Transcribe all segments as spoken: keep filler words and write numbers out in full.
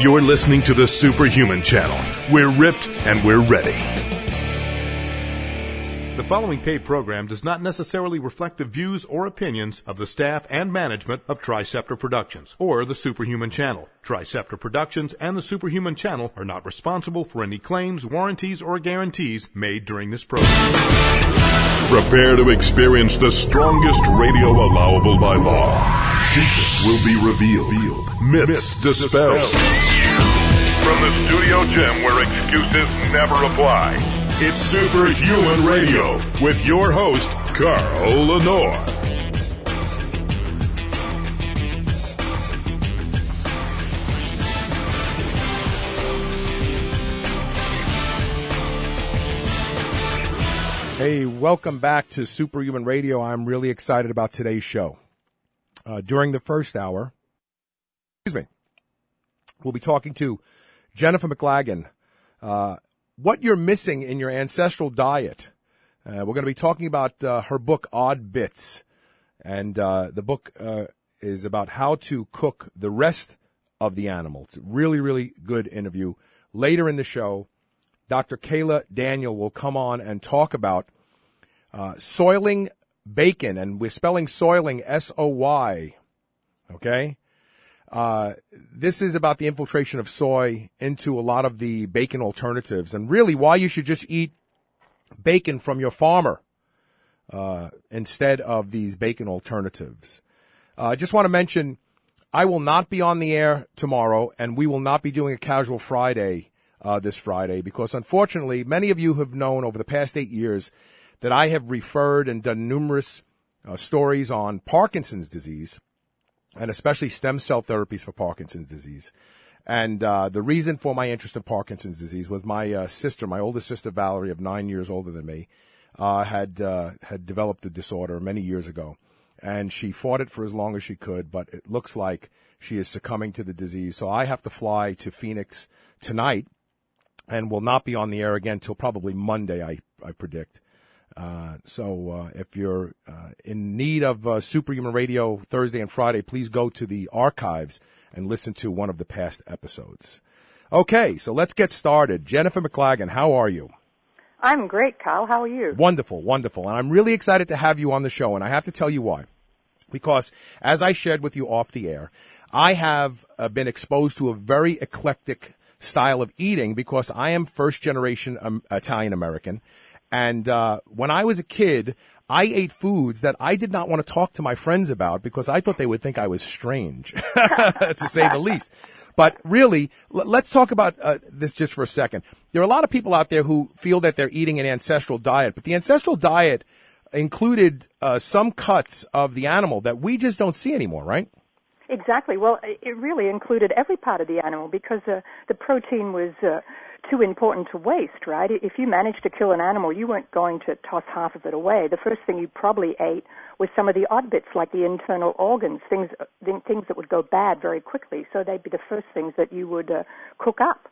You're listening to the Superhuman Channel. We're ripped and we're ready. The following paid program does not necessarily reflect the views or opinions of the staff and management of Triceptor Productions or the Superhuman Channel. Triceptor Productions and the Superhuman Channel are not responsible for any claims, warranties, or guarantees made during this program. Prepare to experience the strongest radio allowable by law. Secrets will be revealed. Myths, Myths dispelled. From the studio gym where excuses never apply. It's Superhuman Radio with your host, Carl Lenore. Hey, welcome back to Superhuman Radio. I'm really excited about today's show. Uh, during the first hour, excuse me, we'll be talking to Jennifer McLagan. Uh, what you're missing in your ancestral diet. Uh, we're going to be talking about uh, her book, Odd Bits. And uh, the book uh, is about how to cook the rest of the animal. It's a really, really good interview. Later in the show, Doctor Kayla Daniel will come on and talk about uh, soiling bacon. And we're spelling soiling S O Y. Okay? Uh, this is about the infiltration of soy into a lot of the bacon alternatives and really why you should just eat bacon from your farmer, uh, instead of these bacon alternatives. Uh, I just want to mention, I will not be on the air tomorrow and we will not be doing a Casual Friday, uh, this Friday because unfortunately many of you have known over the past eight years that I have referred and done numerous, uh, stories on Parkinson's disease. And especially stem cell therapies for Parkinson's disease. And uh, the reason for my interest in Parkinson's disease was my uh, sister, my oldest sister, Valerie, of nine years older than me, uh, had uh, had developed the disorder many years ago. And she fought it for as long as she could, but it looks like she is succumbing to the disease. So I have to fly to Phoenix tonight and will not be on the air again till probably Monday, I, I predict. Uh, so, uh, if you're, uh, in need of, uh, Superhuman Radio Thursday and Friday, please go to the archives and listen to one of the past episodes. Okay, so let's get started. Jennifer McLagan, how are you? I'm great, Carl. How are you? Wonderful, wonderful. And I'm really excited to have you on the show, and I have to tell you why. Because, as I shared with you off the air, I have uh, been exposed to a very eclectic style of eating because I am first generation um, Italian American. And uh when I was a kid, I ate foods that I did not want to talk to my friends about because I thought they would think I was strange, to say the least. But really, l- let's talk about uh, this just for a second. There are a lot of people out there who feel that they're eating an ancestral diet, but the ancestral diet included uh, some cuts of the animal that we just don't see anymore, right? Exactly. Well, it really included every part of the animal because uh, the protein was uh, too important to waste, right? If you managed to kill an animal, you weren't going to toss half of it away. The first thing you probably ate was some of the odd bits, like the internal organs, things things that would go bad very quickly. So they'd be the first things that you would uh, cook up.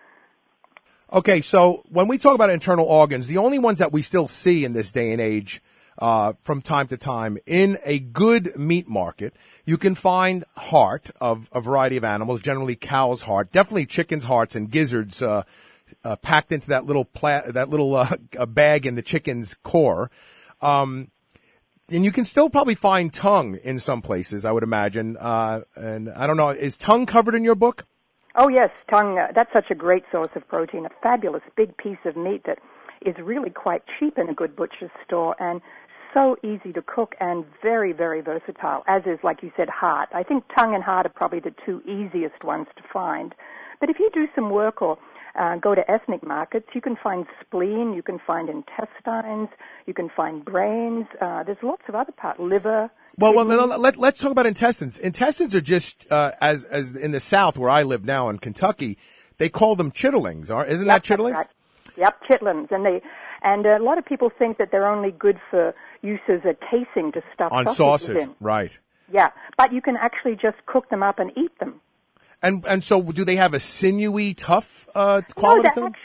Okay, so when we talk about internal organs, the only ones that we still see in this day and age, uh, from time to time in a good meat market, you can find heart of a variety of animals, generally cow's heart, definitely chicken's hearts and gizzards, uh, uh, packed into that little pla- that little, uh, bag in the chicken's core. Um, and you can still probably find tongue in some places, I would imagine. Uh, and I don't know, is tongue covered in your book? Oh, yes, tongue, uh, that's such a great source of protein, a fabulous big piece of meat that is really quite cheap in a good butcher's store and so easy to cook and very, very versatile, as is, like you said, heart. I think tongue and heart are probably the two easiest ones to find. But if you do some work or uh, go to ethnic markets, you can find spleen, you can find intestines, you can find brains. Uh, there's lots of other parts, liver. Well, well let, let, let's talk about intestines. Intestines are just, uh, as as in the South where I live now in Kentucky, they call them chitterlings. Aren't, isn't yep, that chitterlings? Right. Yep, chitlins. And they, and a lot of people think that they're only good for use as a casing to stuff on sausages sausage, in. Right? Yeah, but you can actually just cook them up and eat them. And and so, do they have a sinewy, tough uh, quality no, to them? Actually,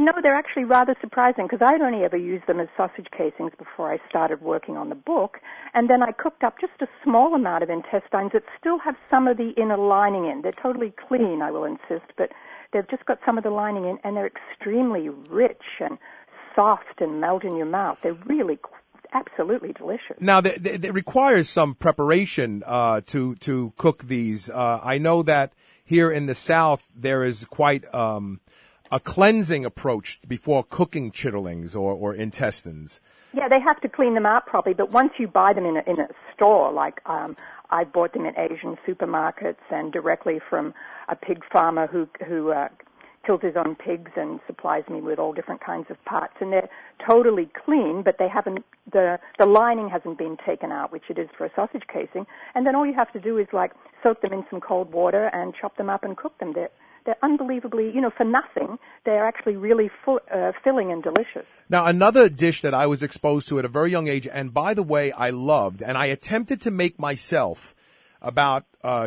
No, they're actually rather surprising because I'd only ever used them as sausage casings before I started working on the book. And then I cooked up just a small amount of intestines that still have some of the inner lining in. They're totally clean, I will insist, but they've just got some of the lining in, and they're extremely rich and soft and melt in your mouth. They're really absolutely delicious. Now, it requires some preparation uh, to to cook these. Uh, I know that here in the South there is quite um, a cleansing approach before cooking chitterlings or, or intestines. Yeah, they have to clean them out properly, but once you buy them in a, in a store, like um, I bought them in Asian supermarkets and directly from a pig farmer who who uh, kills his own pigs and supplies me with all different kinds of parts, and they're totally clean, but they haven't the the lining hasn't been taken out, which it is for a sausage casing. And then all you have to do is like soak them in some cold water and chop them up and cook them. They're they're unbelievably, you know, for nothing. They're actually really full, uh, filling and delicious. Now, another dish that I was exposed to at a very young age, and by the way, I loved, and I attempted to make myself about uh,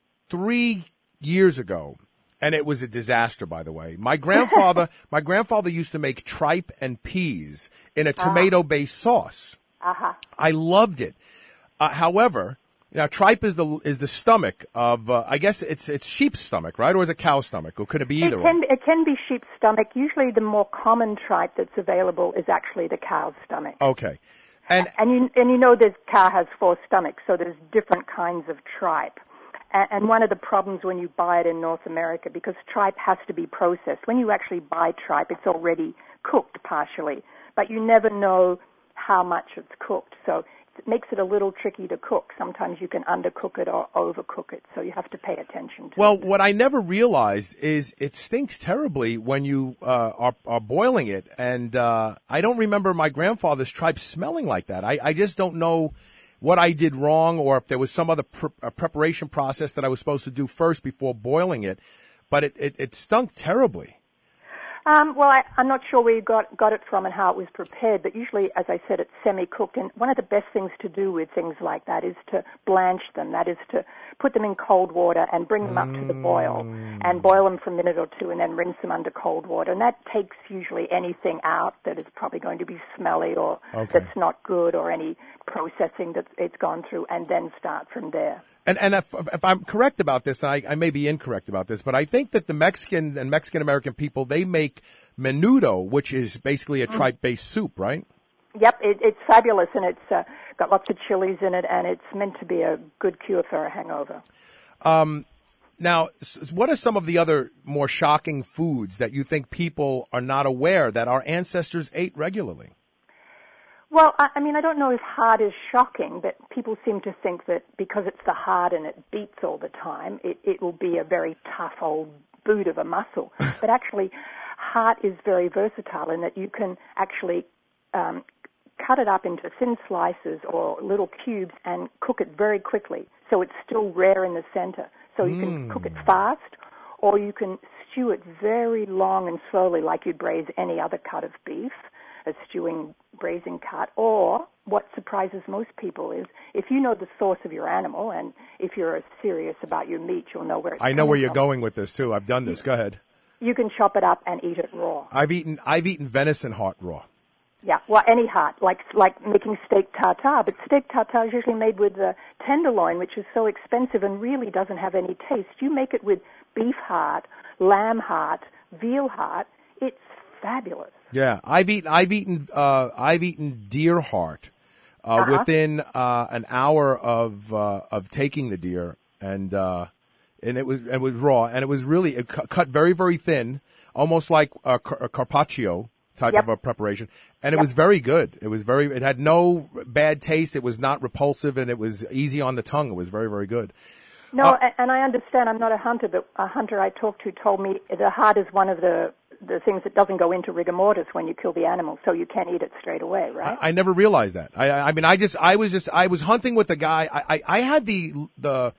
three years ago. And it was a disaster, by the way. My grandfather, my grandfather used to make tripe and peas in a tomato-based sauce. Uh-huh. I loved it. Uh, however, now tripe is the is the stomach of, uh, I guess it's it's sheep's stomach, right, or is it cow's stomach, or could it be either it can, one? It can be sheep's stomach. Usually, the more common tripe that's available is actually the cow's stomach. Okay, and and you and you know, this cow has four stomachs, so there's different kinds of tripe. And one of the problems when you buy it in North America, because tripe has to be processed, when you actually buy tripe, it's already cooked partially, but you never know how much it's cooked. So it makes it a little tricky to cook. Sometimes you can undercook it or overcook it, so you have to pay attention to well, it. Well, what I never realized is it stinks terribly when you uh, are, are boiling it, and uh, I don't remember my grandfather's tripe smelling like that. I, I just don't know what I did wrong, or if there was some other pre- preparation process that I was supposed to do first before boiling it, but it, it, it stunk terribly. Um, well, I, I'm not sure where you got, got it from and how it was prepared, but usually, as I said, it's semi-cooked. And one of the best things to do with things like that is to blanch them. That is to put them in cold water and bring them up to the boil and boil them for a minute or two and then rinse them under cold water. And that takes usually anything out that is probably going to be smelly or okay. that's not good, or any processing that it's gone through, and then start from there. And, and if, if I'm correct about this, and I, I may be incorrect about this, but I think that the Mexican and Mexican-American people, they make menudo, which is basically a tripe-based soup, right? Yep, it, it's fabulous, and it's uh, got lots of chilies in it, and it's meant to be a good cure for a hangover. Um, now, what are some of the other more shocking foods that you think people are not aware that our ancestors ate regularly? Well, I, I mean, I don't know if hard is shocking, but people seem to think that because it's the hard and it beats all the time, it, it will be a very tough old boot of a muscle. But actually, heart is very versatile in that you can actually um, cut it up into thin slices or little cubes and cook it very quickly. So it's still rare in the center. So you can Mm. cook it fast, or you can stew it very long and slowly like you'd braise any other cut of beef, a stewing braising cut. Or what surprises most people is if you know the source of your animal, and if you're serious about your meat, you'll know where it's I know coming where you're from. going with this, too. I've done this. Go ahead. You can chop it up and eat it raw. I've eaten I've eaten venison heart raw. Yeah, well, any heart, like like making steak tartare, but steak tartare is usually made with the tenderloin, which is so expensive and really doesn't have any taste. You make it with beef heart, lamb heart, veal heart. It's fabulous. Yeah, I've eaten I've eaten uh, I've eaten deer heart uh, Uh-huh. within uh, an hour of uh, of taking the deer, and uh, and it was it was raw, and it was really it cu- cut very very thin, almost like a, car- a carpaccio type Yep. of a preparation, and it Yep. was very good. It was very it had no bad taste. It was not repulsive, and it was easy on the tongue. It was very very good. No, Uh, a- and I understand. I'm not a hunter, but a hunter I talked to told me the heart is one of the the things that doesn't go into rigor mortis when you kill the animal, so you can't eat it straight away, right? I, I never realized that. I, I mean, I just, I was just, I was hunting with a guy. I, I, I had the, the,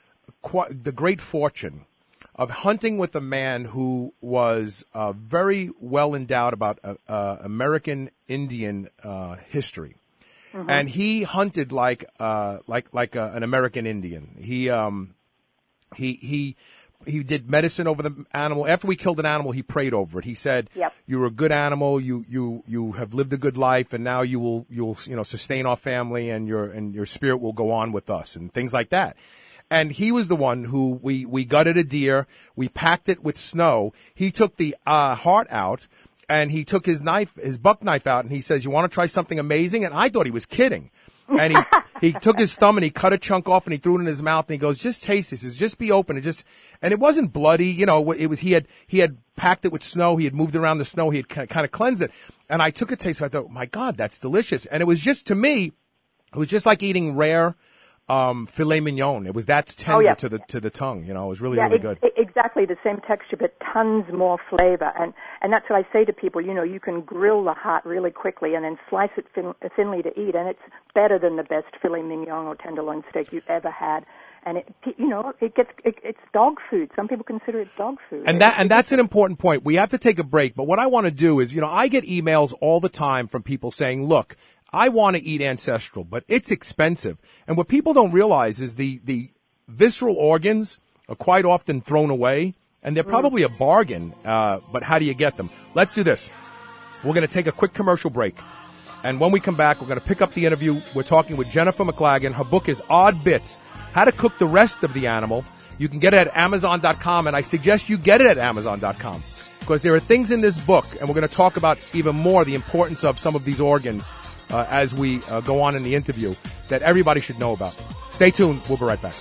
qu- the great fortune of hunting with a man who was uh, very well endowed about uh, uh, American Indian uh, history, Mm-hmm. and he hunted like, uh, like, like a, an American Indian. He, um, he, he he did medicine over the animal. After we killed an animal, he prayed over it. He said, Yep. "You're a good animal. You you you have lived a good life, and now you will you'll you know sustain our family, and your and your spirit will go on with us," and things like that. And he was the one who we we gutted a deer. We packed it with snow. He took the uh, heart out, and he took his knife, his buck knife out, and he says, "You want to try something amazing?" And I thought he was kidding. And he, he took his thumb and he cut a chunk off and he threw it in his mouth and he goes, "Just taste this. He says, just be open." And just, and it wasn't bloody. You know, it was, he had, he had packed it with snow. He had moved around the snow. He had kind of cleansed it. And I took a taste. I thought, my God, that's delicious. And it was just, to me, it was just like eating rare, um, filet mignon. It was that tender oh, yeah. to the, to the tongue. You know, it was really, yeah, really it, good. It, exactly the same texture, but tons more flavor. And, and that's what I say to people, you know, you can grill the heart really quickly and then slice it thin, thinly to eat, and it's better than the best filet mignon or tenderloin steak you've ever had. And it, you know, it gets, it, it's dog food. Some people consider it dog food. And that, and that's an important point. We have to take a break, but what I want to do is, you know, I get emails all the time from people saying, "Look, I want to eat ancestral, but it's expensive." And what people don't realize is the, the visceral organs are quite often thrown away, and they're probably a bargain, uh, but how do you get them? Let's do this. We're going to take a quick commercial break. And when we come back, we're going to pick up the interview. We're talking with Jennifer McLagan. Her book is Odd Bits, How to Cook the Rest of the Animal. You can get it at Amazon dot com, and I suggest you get it at Amazon dot com because there are things in this book, and we're going to talk about even more the importance of some of these organs uh, as we uh, go on in the interview that everybody should know about. Stay tuned. We'll be right back.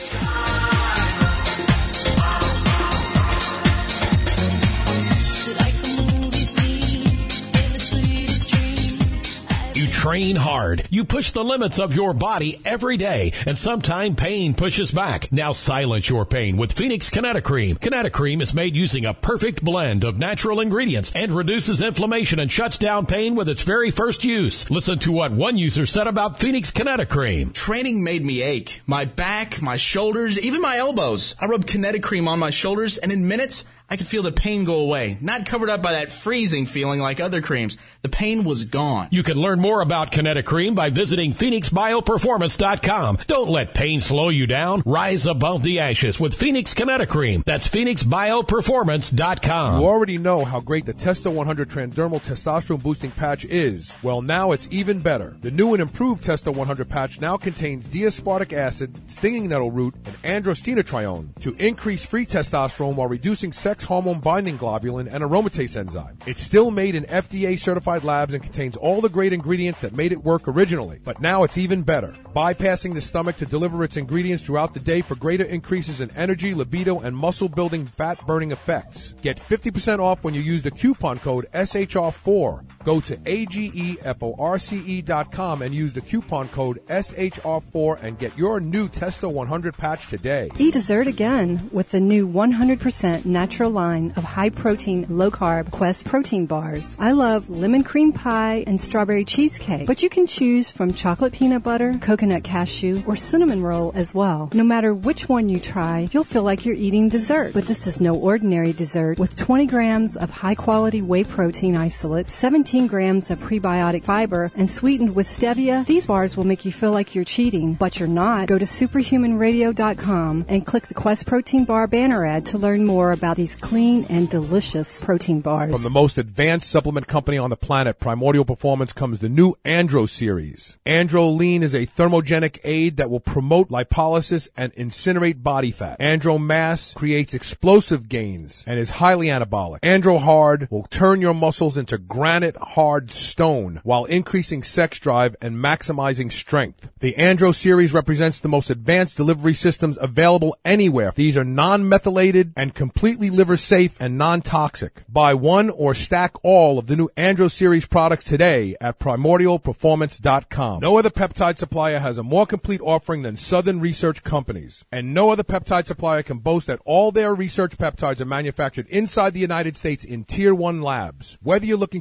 You train hard. You push the limits of your body every day, and sometimes pain pushes back. Now silence your pain with Phoenix Kinetocream. Kinetocream is made using a perfect blend of natural ingredients and reduces inflammation and shuts down pain with its very first use. Listen to what one user said about Phoenix Kinetocream. Training made me ache. My back, my shoulders, even my elbows. I rubbed Kinetocream on my shoulders, and in minutes, I could feel the pain go away, not covered up by that freezing feeling like other creams. The pain was gone. You can learn more about Kinetocream by visiting Phoenix Bio Performance dot com. Don't let pain slow you down. Rise above the ashes with Phoenix Kinetocream. That's Phoenix Bio Performance dot com. You already know how great the Testo one hundred Transdermal Testosterone Boosting Patch is. Well, now it's even better. The new and improved Testo one hundred patch now contains D-aspartic acid, stinging nettle root, and androstenedione to increase free testosterone while reducing sex hormone binding globulin and aromatase enzyme. It's still made in F D A certified labs and contains all the great ingredients that made it work originally. But now it's even better, bypassing the stomach to deliver its ingredients throughout the day for greater increases in energy, libido, and muscle building fat burning effects. Get fifty percent off when you use the coupon code S H R four. Go to A G E F O R C E dot com and use the coupon code S H R four and get your new Testo one hundred patch today. Eat dessert again with the new one hundred percent natural line of high-protein, low-carb Quest protein bars. I love lemon cream pie and strawberry cheesecake, but you can choose from chocolate peanut butter, coconut cashew, or cinnamon roll as well. No matter which one you try, you'll feel like you're eating dessert. But this is no ordinary dessert. With twenty grams of high-quality whey protein isolate, seventeen grams of prebiotic fiber, and sweetened with stevia, these bars will make you feel like you're cheating, but you're not. Go to superhuman radio dot com and click the Quest Protein Bar banner ad to learn more about these clean and delicious protein bars. From the most advanced supplement company on the planet, Primordial Performance, comes the new Andro series. Andro Lean is a thermogenic aid that will promote lipolysis and incinerate body fat. Andro Mass creates explosive gains and is highly anabolic. Andro Hard will turn your muscles into granite hard stone while increasing sex drive and maximizing strength. The Andro series represents the most advanced delivery systems available anywhere. These are non-methylated and completely liver safe and non-toxic. Buy one or stack all of the new Andro series products today at primordial performance dot com. No other peptide supplier has a more complete offering than Southern Research Companies, and no other peptide supplier can boast that all their research peptides are manufactured inside the United States in Tier one labs. Whether you're looking for I G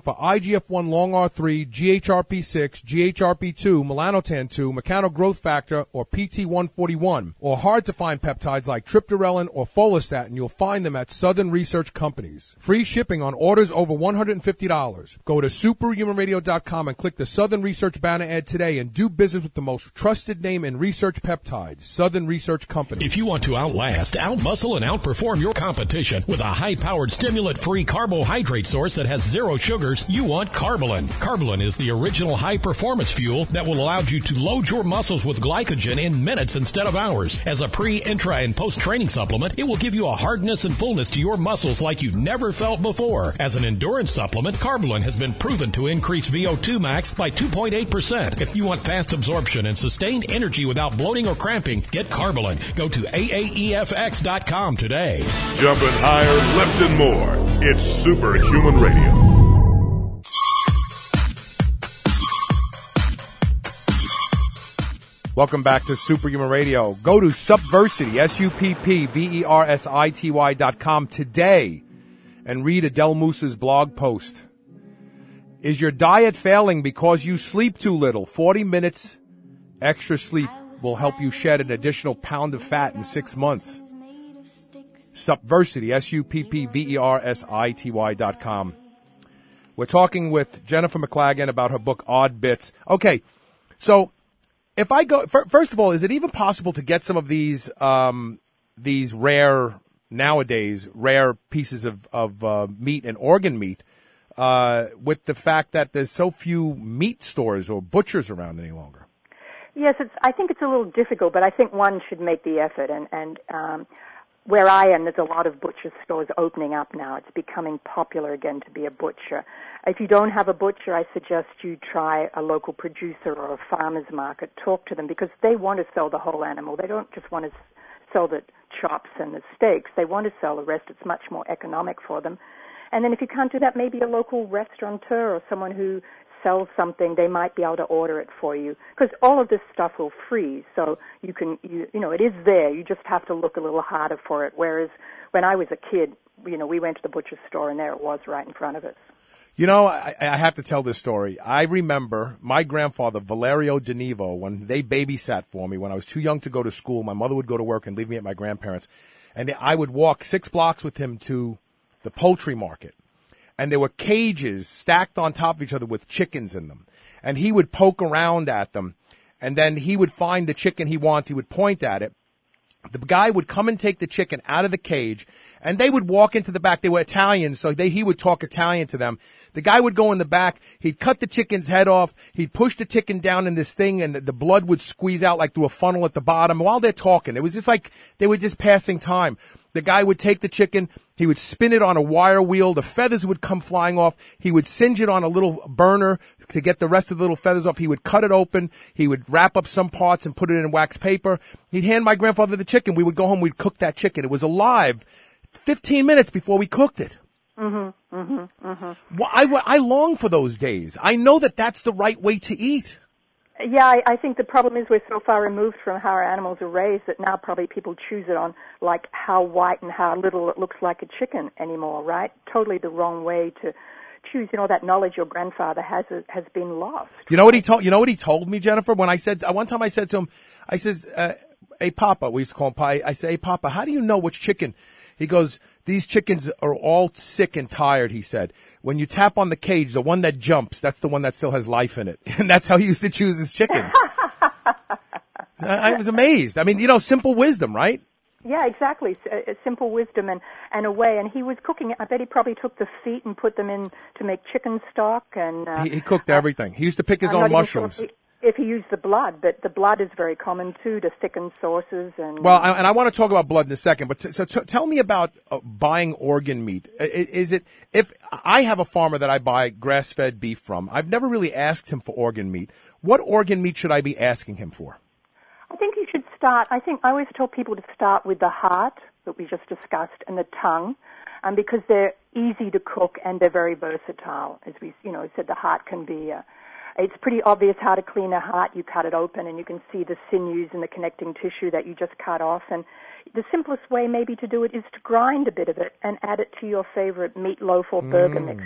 G F one long R three, G H R P six, G H R P two, melanotan two, mechano growth factor, or P T one forty-one, or hard-to-find peptides like triptorelin or follistatin, you'll find them at Southern Research Companies. Free shipping on orders over one hundred fifty dollars. Go to superhuman radio dot com and click the Southern Research banner ad today and do business with the most trusted name in research peptides, Southern Research Company. If you want to outlast, outmuscle, and outperform your competition with a high-powered, stimulant-free carbohydrate source that has zero sugars, you want Carbolin. Carbolin is the original high-performance fuel that will allow you to load your muscles with glycogen in minutes instead of hours. As a pre, intra, and post-training supplement, it will give you a hardness and fullness to your muscles like you've never felt before. As an endurance supplement, Carbolin has been proven to increase V O two max by two point eight percent. If you want fast absorption and sustained energy without bloating or cramping, get Carbolin. Go to A A E F X dot com today. Jumping higher, lifting more. It's Superhuman Radio. Welcome back to Superhuman Radio. Go to Suppversity, S U P P V E R S I T Y dot com today and read Adele Moose's blog post. Is your diet failing because you sleep too little? forty minutes extra sleep will help you shed an additional pound of fat in six months. Suppversity, S U P P V E R S I T Y dot com. We're talking with Jennifer McLagan about her book, Odd Bits. Okay, so if I go, first of all, is it even possible to get some of these um, these rare, nowadays, rare pieces of, of uh, meat and organ meat uh, with the fact that there's so few meat stores or butchers around any longer? Yes, it's, I think it's a little difficult, but I think one should make the effort. And, and um, where I am, there's a lot of butcher stores opening up now. It's becoming popular again to be a butcher. If you don't have a butcher, I suggest you try a local producer or a farmer's market. Talk to them because they want to sell the whole animal. They don't just want to sell the chops and the steaks. They want to sell the rest. It's much more economic for them. And then if you can't do that, maybe a local restaurateur or someone who sells something, they might be able to order it for you because all of this stuff will freeze. So you can, you, you know, it is there. You just have to look a little harder for it. Whereas when I was a kid, you know, we went to the butcher's store and there it was right in front of us. You know, I, I have to tell this story. I remember my grandfather, Valerio DeNivo, when they babysat for me when I was too young to go to school. My mother would go to work and leave me at my grandparents. And I would walk six blocks with him to the poultry market. And there were cages stacked on top of each other with chickens in them. And he would poke around at them. And then he would find the chicken he wants. He would point at it. The guy would come and take the chicken out of the cage, and they would walk into the back. They were Italians, so they, he would talk Italian to them. The guy would go in the back. He'd cut the chicken's head off. He'd push the chicken down in this thing, and the, the blood would squeeze out like through a funnel at the bottom while they're talking. It was just like they were just passing time. The guy would take the chicken. He would spin it on a wire wheel. The feathers would come flying off. He would singe it on a little burner to get the rest of the little feathers off. He would cut it open. He would wrap up some parts and put it in wax paper. He'd hand my grandfather the chicken. We would go home. We'd cook that chicken. It was alive fifteen minutes before we cooked it. Mm-hmm, mm-hmm, mm-hmm. Well, I, I long for those days. I know that that's the right way to eat. Yeah, I, I think the problem is we're so far removed from how our animals are raised that now probably people choose it on like how white and how little it looks like a chicken anymore, right? Totally the wrong way to choose. You know, that knowledge your grandfather has has been lost. You know what he told? You know what he told me, Jennifer? When I said one time, I said to him, I says, uh, "Hey, Papa," we used to call him Pie. I say, "Hey, Papa, how do you know which chicken?" He goes, "These chickens are all sick and tired," he said. "When you tap on the cage, the one that jumps, that's the one that still has life in it." And that's how he used to choose his chickens. I, I was amazed. I mean, you know, simple wisdom, right? Yeah, exactly. S- simple wisdom and, and a way. And he was cooking, I bet he probably took the feet and put them in to make chicken stock. And uh, he, he cooked everything. He used to pick his I'm own not even mushrooms. Sure if, he, if he used the blood, but the blood is very common too to thicken sauces. And well, I, and I want to talk about blood in a second. But t- so t- tell me about uh, buying organ meat. Is it if I have a farmer that I buy grass-fed beef from? I've never really asked him for organ meat. What organ meat should I be asking him for? I think you should start. I think I always tell people to start with the heart that we just discussed and the tongue, um, because they're easy to cook and they're very versatile. As we, you know, said, the heart can be. Uh, it's pretty obvious how to clean a heart. You cut it open and you can see the sinews and the connecting tissue that you just cut off. And the simplest way maybe to do it is to grind a bit of it and add it to your favorite meatloaf or burger mm. mixture.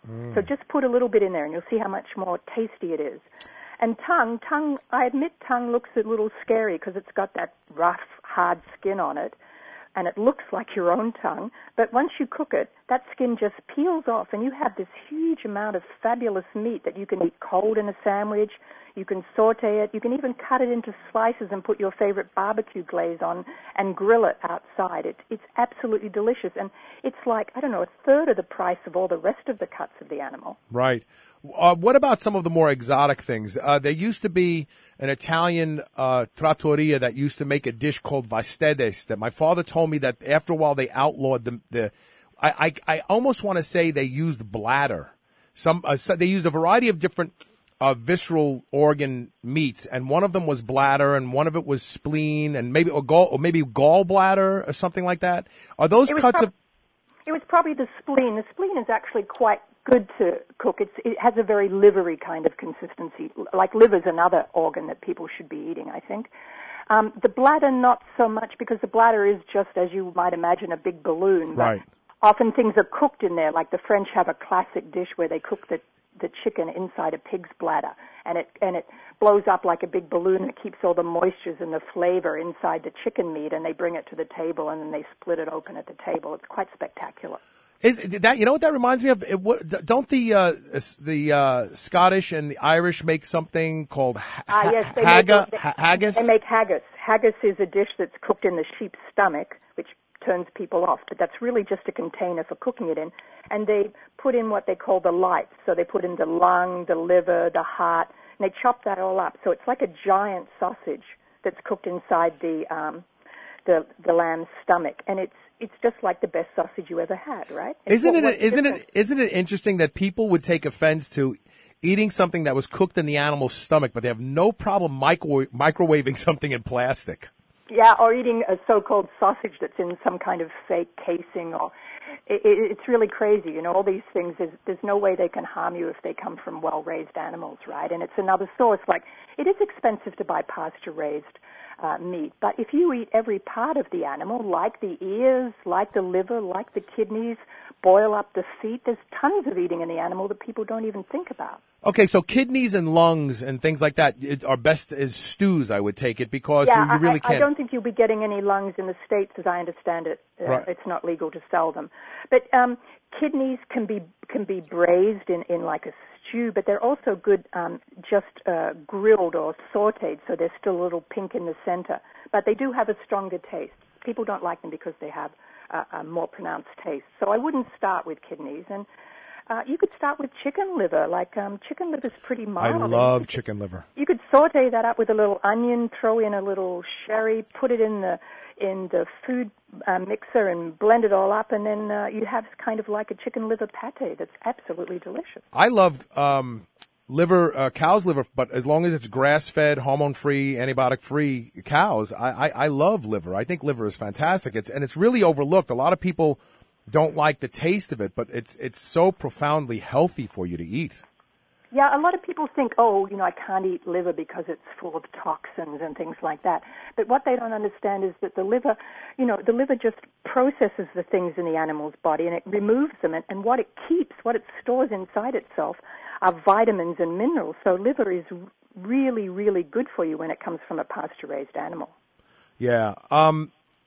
Mm. So just put a little bit in there, and you'll see how much more tasty it is. And tongue, tongue, I admit tongue looks a little scary because it's got that rough, hard skin on it, and it looks like your own tongue. But once you cook it, that skin just peels off, and you have this huge amount of fabulous meat that you can eat cold in a sandwich. You can saute it. You can even cut it into slices and put your favorite barbecue glaze on and grill it outside. It, it's absolutely delicious. And it's like, I don't know, a third of the price of all the rest of the cuts of the animal. Right. Uh, what about some of the more exotic things? Uh, there used to be an Italian uh, trattoria that used to make a dish called vastedes that my father told me that after a while they outlawed the, the I, I, I almost want to say they used bladder. Some, uh, so they used a variety of different Uh, visceral organ meats, and one of them was bladder, and one of it was spleen, and maybe or gall, or maybe gallbladder or something like that. Are those cuts prob- of? It was probably the spleen. The spleen is actually quite good to cook. It's, it has a very livery kind of consistency. Like liver's another organ that people should be eating, I think. Um, the bladder, not so much, because the bladder is just, as you might imagine, a big balloon. Right. Often things are cooked in there. Like the French have a classic dish where they cook the the chicken inside a pig's bladder, and it and it blows up like a big balloon. It keeps all the moistures and the flavor inside the chicken meat, and they bring it to the table, and then they split it open at the table. It's quite spectacular. Is that, you know what that reminds me of? It, what, don't the uh, the uh, Scottish and the Irish make something called ha- uh, yes, they haga, make, ha- haggis? They make haggis. Haggis is a dish that's cooked in the sheep's stomach, which turns people off, but that's really just a container for cooking it in. And they put in what they call the lights. So they put in the lung, the liver, the heart, and they chop that all up. So it's like a giant sausage that's cooked inside the um, the, the lamb's stomach, and it's it's just like the best sausage you ever had, right? It's isn't what, it? Isn't it? Isn't it interesting that people would take offense to eating something that was cooked in the animal's stomach, but they have no problem micro- microwaving something in plastic? Yeah, or eating a so-called sausage that's in some kind of fake casing, or it, it, it's really crazy. You know, all these things, there's, there's no way they can harm you if they come from well-raised animals, right? And it's another source. Like, it is expensive to buy pasture-raised uh, meat, but if you eat every part of the animal, like the ears, like the liver, like the kidneys, boil up the feet, there's tons of eating in the animal that people don't even think about. Okay, so kidneys and lungs and things like that are best as stews, I would take it, because yeah, you, you really I, can't. I don't think you'll be getting any lungs in the States, as I understand it. Uh, right. It's not legal to sell them. But um, kidneys can be can be braised in, in like a stew, but they're also good um, just uh, grilled or sautéed, so they're still a little pink in the center. But they do have a stronger taste. People don't like them because they have uh, a more pronounced taste. So I wouldn't start with kidneys. And Uh, you could start with chicken liver. Like um, chicken liver is pretty mild. I love chicken liver. You could saute that up with a little onion, throw in a little sherry, put it in the in the food uh, mixer, and blend it all up, and then uh, you have kind of like a chicken liver pate that's absolutely delicious. I love um, liver, uh, cow's liver, but as long as it's grass-fed, hormone-free, antibiotic-free cows, I, I, I love liver. I think liver is fantastic. It's and it's really overlooked. A lot of people don't like the taste of it, but it's it's so profoundly healthy for you to eat. Yeah, a lot of people think, oh, you know, I can't eat liver because it's full of toxins and things like that. But what they don't understand is that the liver, you know, the liver just processes the things in the animal's body and it removes them. And, and what it keeps, what it stores inside itself are vitamins and minerals. So liver is really, really good for you when it comes from a pasture-raised animal. Yeah. Um,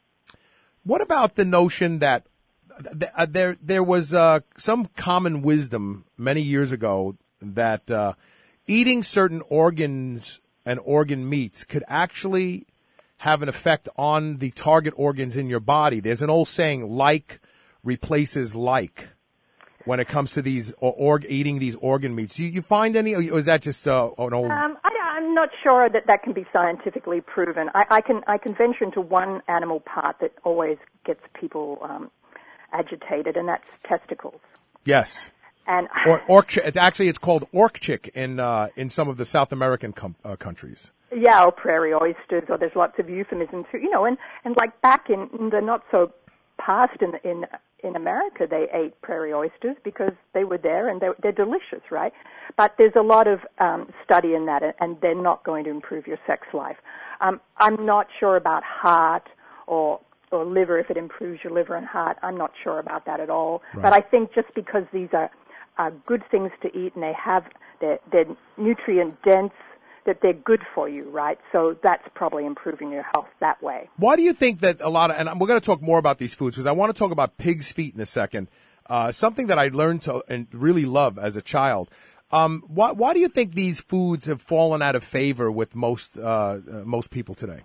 what about the notion that There, there was uh, some common wisdom many years ago that uh, eating certain organs and organ meats could actually have an effect on the target organs in your body. There's an old saying, like replaces like, when it comes to these or, or eating these organ meats. You, you find any, or is that just uh, an old? Um, I, I'm not sure that that can be scientifically proven. I, I can I can venture into one animal part that always gets people Um, agitated, and that's testicles. Yes. And or orc. Actually, it's called orc chick in uh, in some of the South American com- uh, countries. Yeah, or prairie oysters, or there's lots of euphemisms. You know, and, and like back in, in the not so past in in in America, they ate prairie oysters because they were there and they're, they're delicious, right? But there's a lot of um, study in that, and they're not going to improve your sex life. Um, I'm not sure about heart or or liver, if it improves your liver and heart. I'm not sure about that at all. Right. But I think just because these are are good things to eat and they have, they're, they're nutrient dense, that they're good for you, right? So that's probably improving your health that way. Why do you think that a lot of, and we're going to talk more about these foods because I want to talk about pig's feet in a second, uh, something that I learned to and really love as a child. Um, why, why do you think these foods have fallen out of favor with most uh, uh, most people today?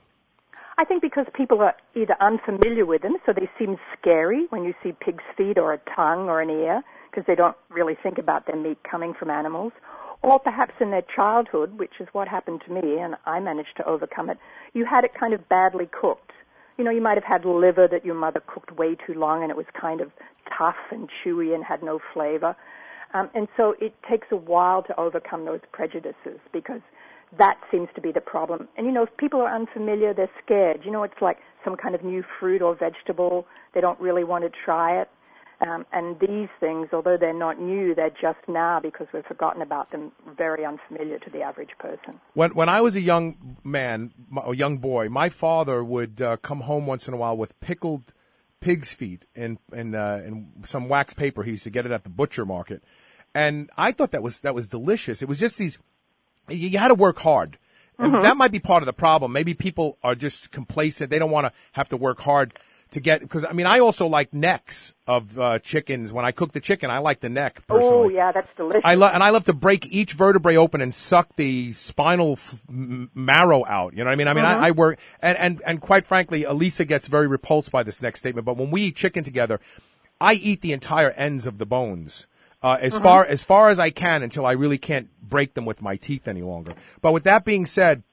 I think because people are either unfamiliar with them, so they seem scary when you see pig's feet or a tongue or an ear, because they don't really think about their meat coming from animals. Or perhaps in their childhood, which is what happened to me, and I managed to overcome it, you had it kind of badly cooked. You know, you might have had liver that your mother cooked way too long and it was kind of tough and chewy and had no flavor. Um, and so it takes a while to overcome those prejudices because that seems to be the problem. And, you know, if people are unfamiliar, they're scared. You know, it's like some kind of new fruit or vegetable. They don't really want to try it. Um, and these things, although they're not new, they're just now because we've forgotten about them, very unfamiliar to the average person. When when I was a young man, a young boy, my father would uh, come home once in a while with pickled pig's feet in in, uh, in some wax paper. He used to get it at the butcher market, and I thought that was that was delicious. It was just these. You had to work hard. And mm-hmm. That might be part of the problem. Maybe people are just complacent. They don't want to have to work hard to get, because, I mean, I also like necks of uh, chickens. When I cook the chicken, I like the neck, personally. Oh, yeah, that's delicious. I lo- and I love to break each vertebrae open and suck the spinal f- marrow out. You know what I mean? I mean, mm-hmm. I, I work, and, and, and quite frankly, Elisa gets very repulsed by this next statement, but when we eat chicken together, I eat the entire ends of the bones. Uh, as mm-hmm. far as far as I can until I really can't break them with my teeth any longer. But with that being said,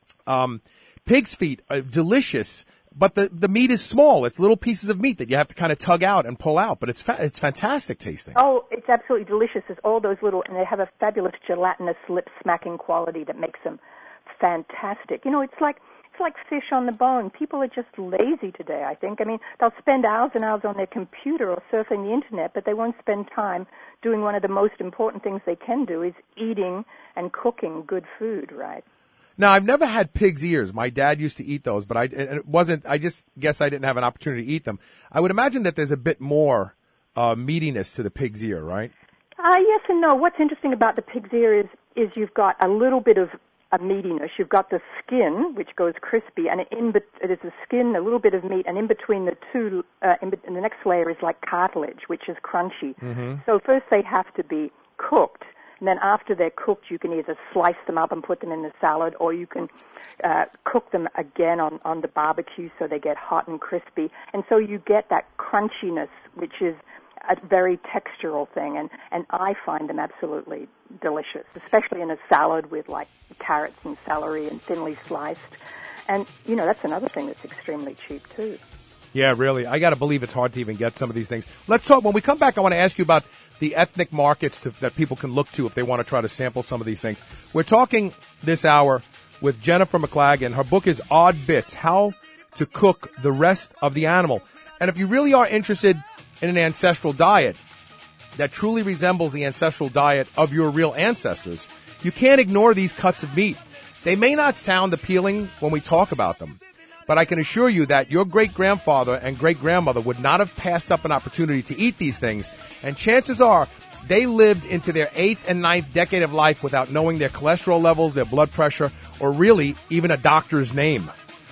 um, pig's feet are delicious, but the, the meat is small. It's little pieces of meat that you have to kind of tug out and pull out. But it's fa- it's fantastic tasting. Oh, it's absolutely delicious. It's all those little, and they have a fabulous gelatinous lip smacking quality that makes them fantastic. You know, it's like. It's like fish on the bone. People are just lazy today, I think. I mean, they'll spend hours and hours on their computer or surfing the internet, but they won't spend time doing one of the most important things they can do, is eating and cooking good food, right? Now, I've never had pig's ears. My dad used to eat those, but I it wasn't. I just guess I didn't have an opportunity to eat them. I would imagine that there's a bit more uh, meatiness to the pig's ear, right? Uh, yes and no. What's interesting about the pig's ear is, is you've got a little bit of a meatiness. You've got the skin, which goes crispy, and in be- there's a skin, a little bit of meat, and in between the two, uh, in be- and the next layer is like cartilage, which is crunchy. Mm-hmm. So first they have to be cooked, and then after they're cooked, you can either slice them up and put them in the salad, or you can uh, cook them again on, on the barbecue so they get hot and crispy. And so you get that crunchiness, which is a very textural thing, and, and I find them absolutely delicious, especially in a salad with like carrots and celery and thinly sliced. And, you know, that's another thing that's extremely cheap too. Yeah, really. I got to believe it's hard to even get some of these things. Let's talk, when we come back, I want to ask you about the ethnic markets to, that people can look to if they want to try to sample some of these things. We're talking this hour with Jennifer McLagan. Her book is Odd Bits, How to Cook the Rest of the Animal. And if you really are interested in an ancestral diet that truly resembles the ancestral diet of your real ancestors, you can't ignore these cuts of meat. They may not sound appealing when we talk about them, but I can assure you that your great-grandfather and great-grandmother would not have passed up an opportunity to eat these things, and chances are they lived into their eighth and ninth decade of life without knowing their cholesterol levels, their blood pressure, or really even a doctor's name.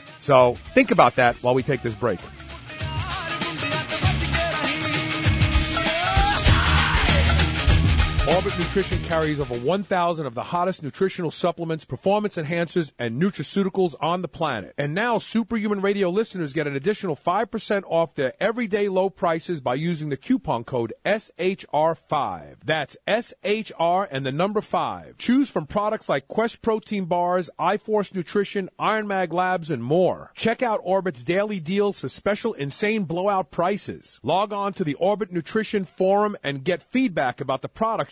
So think about that while we take this break. Orbit Nutrition carries over one thousand of the hottest nutritional supplements, performance enhancers, and nutraceuticals on the planet. And now Superhuman Radio listeners get an additional five percent off their everyday low prices by using the coupon code S H R five. That's S H R and the number five. Choose from products like Quest Protein Bars, iForce Nutrition, Iron Mag Labs, and more. Check out Orbit's daily deals for special insane blowout prices. Log on to the Orbit Nutrition forum and get feedback about the products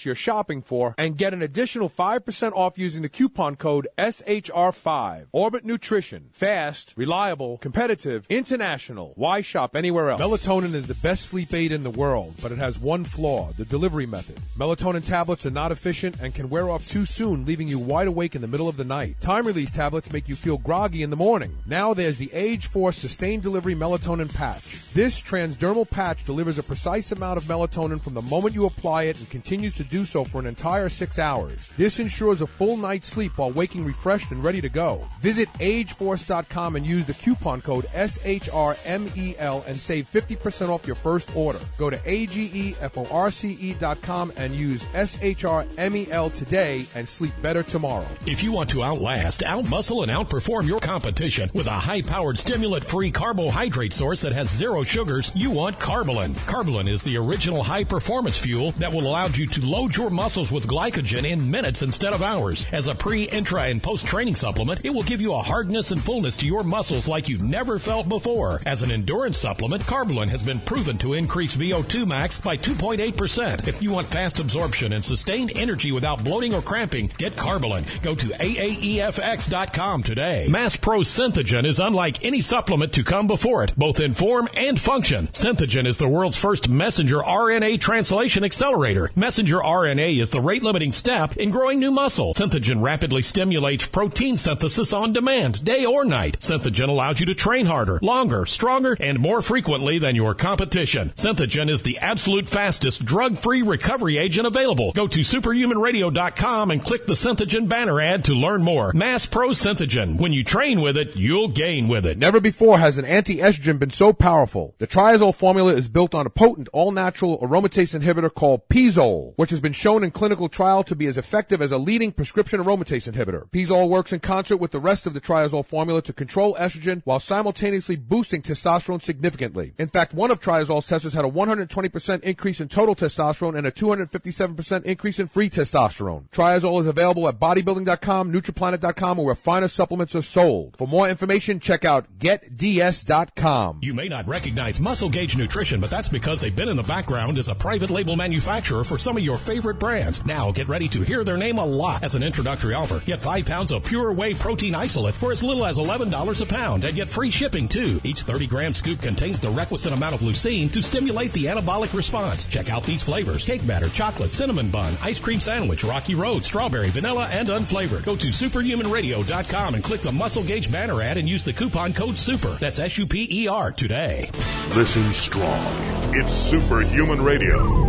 products you're shopping for and get an additional five percent off using the coupon code S H R five. Orbit Nutrition. Fast, reliable, competitive, international. Why shop anywhere else? Melatonin is the best sleep aid in the world, but it has one flaw, the delivery method. Melatonin tablets are not efficient and can wear off too soon, leaving you wide awake in the middle of the night. Time-release tablets make you feel groggy in the morning. Now there's the Age Force Sustained Delivery Melatonin Patch. This transdermal patch delivers a precise amount of melatonin from the moment you apply it and continues to do so for an entire six hours. This ensures a full night's sleep while waking refreshed and ready to go. Visit age force dot com and use the coupon code S H R M E L and save fifty percent off your first order. Go to A G E F O R C E dot com and use S H R M E L today and sleep better tomorrow. If you want to outlast, outmuscle, and outperform your competition with a high-powered, stimulant-free carbohydrate source that has zero sugars, you want Carbolin. Carbolin is the original high-performance fuel that will allow you to load your muscles with glycogen in minutes instead of hours. As a pre, intra, and post-training supplement, it will give you a hardness and fullness to your muscles like you've never felt before. As an endurance supplement, Carbolin has been proven to increase V O two max by two point eight percent. If you want fast absorption and sustained energy without bloating or cramping, get Carbolin. Go to A A E F X dot com today. Mass Pro Synthogen is unlike any supplement to come before it, both in form and function. Synthogen is the world's first messenger R N A translation accelerator. Messenger R N A is the rate-limiting step in growing new muscle. Synthogen rapidly stimulates protein synthesis on demand, day or night. Synthogen allows you to train harder, longer, stronger, and more frequently than your competition. Synthogen is the absolute fastest drug-free recovery agent available. Go to superhuman radio dot com and click the Synthogen banner ad to learn more. Mass Pro Synthogen. When you train with it, you'll gain with it. Never before has an anti-estrogen been so powerful. The triazole formula is built on a potent, all-natural aromatase inhibitor called Pizole, which has been shown in clinical trial to be as effective as a leading prescription aromatase inhibitor. Pizole works in concert with the rest of the triazole formula to control estrogen while simultaneously boosting testosterone significantly. In fact, one of triazole's testers had a one hundred twenty percent increase in total testosterone and a two hundred fifty-seven percent increase in free testosterone. Triazole is available at bodybuilding dot com, nutriplanet dot com, or where finer supplements are sold. For more information, check out get D S dot com. You may not recognize Muscle Gauge Nutrition, but that's because they've been in the background as a private label manufacturer for some of your favorite brands. Now get ready to hear their name a lot. As an introductory offer, get five pounds of pure whey protein isolate for as little as eleven dollars a pound and get free shipping too. Each thirty gram scoop contains the requisite amount of leucine to stimulate the anabolic response. Check out these flavors: cake batter, chocolate, cinnamon bun, ice cream sandwich, Rocky Road, strawberry, vanilla, and unflavored. Go to superhuman radio dot com and click the Muscle Gauge banner ad and use the coupon code SUPER. That's S U P E R today. Listen strong. It's Superhuman Radio.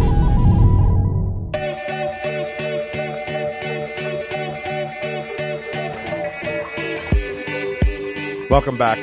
Welcome back.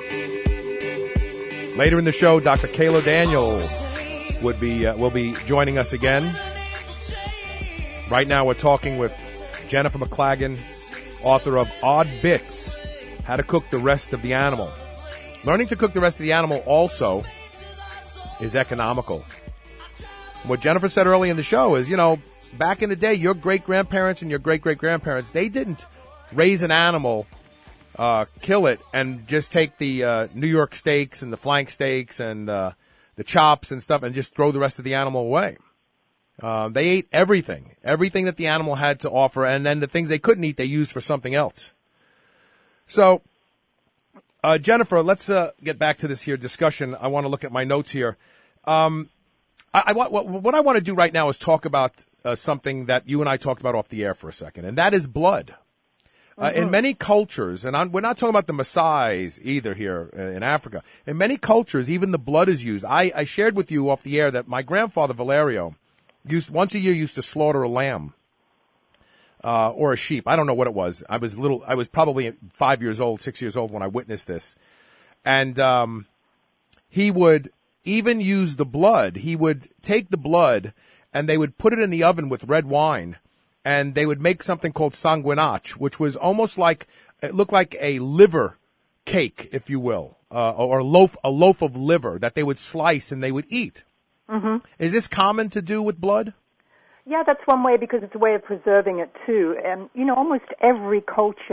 Later in the show, Doctor Kayla Daniel would be uh, will be joining us again. Right now, we're talking with Jennifer McLagan, author of Odd Bits: How to Cook the Rest of the Animal. Learning to cook the rest of the animal also is economical. What Jennifer said early in the show is, you know, back in the day, your great-grandparents and your great-great-grandparents, they didn't raise an animal, uh, kill it, and just take the uh, New York steaks and the flank steaks and uh, the chops and stuff and just throw the rest of the animal away. Uh, they ate everything, everything that the animal had to offer, and then the things they couldn't eat, they used for something else. So, uh, Jennifer, let's uh, get back to this here discussion. I want to look at my notes here. Um, I, I want, what, what I want to do right now is talk about uh, something that you and I talked about off the air for a second, and that is blood. Uh, mm-hmm. In many cultures, and I'm, we're not talking about the Maasais either here uh, in Africa. In many cultures, even the blood is used. I, I shared with you off the air that my grandfather, Valerio, used once a year used to slaughter a lamb uh, or a sheep. I don't know what it was. I was little. I was probably five years old, six years old when I witnessed this. And um, he would even use the blood. He would take the blood and they would put it in the oven with red wine. And they would make something called sanguinach, which was almost like, it looked like a liver cake, if you will, uh, or a loaf, a loaf of liver that they would slice and they would eat. Mm-hmm. Is this common to do with blood? Yeah, that's one way because it's a way of preserving it too. And, you know, almost every culture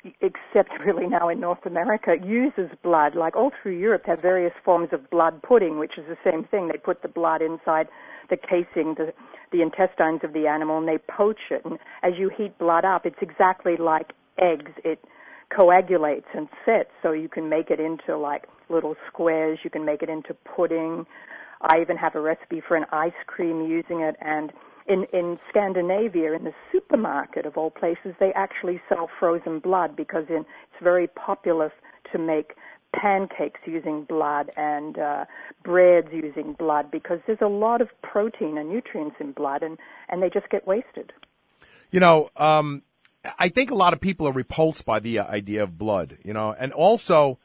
except really now in North America, uses blood. Like all through Europe, they have various forms of blood pudding, which is the same thing. They put the blood inside the casing, the, the intestines of the animal, and they poach it. And as you heat blood up, it's exactly like eggs. It coagulates and sets, so you can make it into like little squares. You can make it into pudding. I even have a recipe for an ice cream using it. And in, in Scandinavia, in the supermarket of all places, they actually sell frozen blood because in, it's very popular to make pancakes using blood and uh, breads using blood because there's a lot of protein and nutrients in blood, and, and they just get wasted. You know, um, I think a lot of people are repulsed by the idea of blood, you know, and also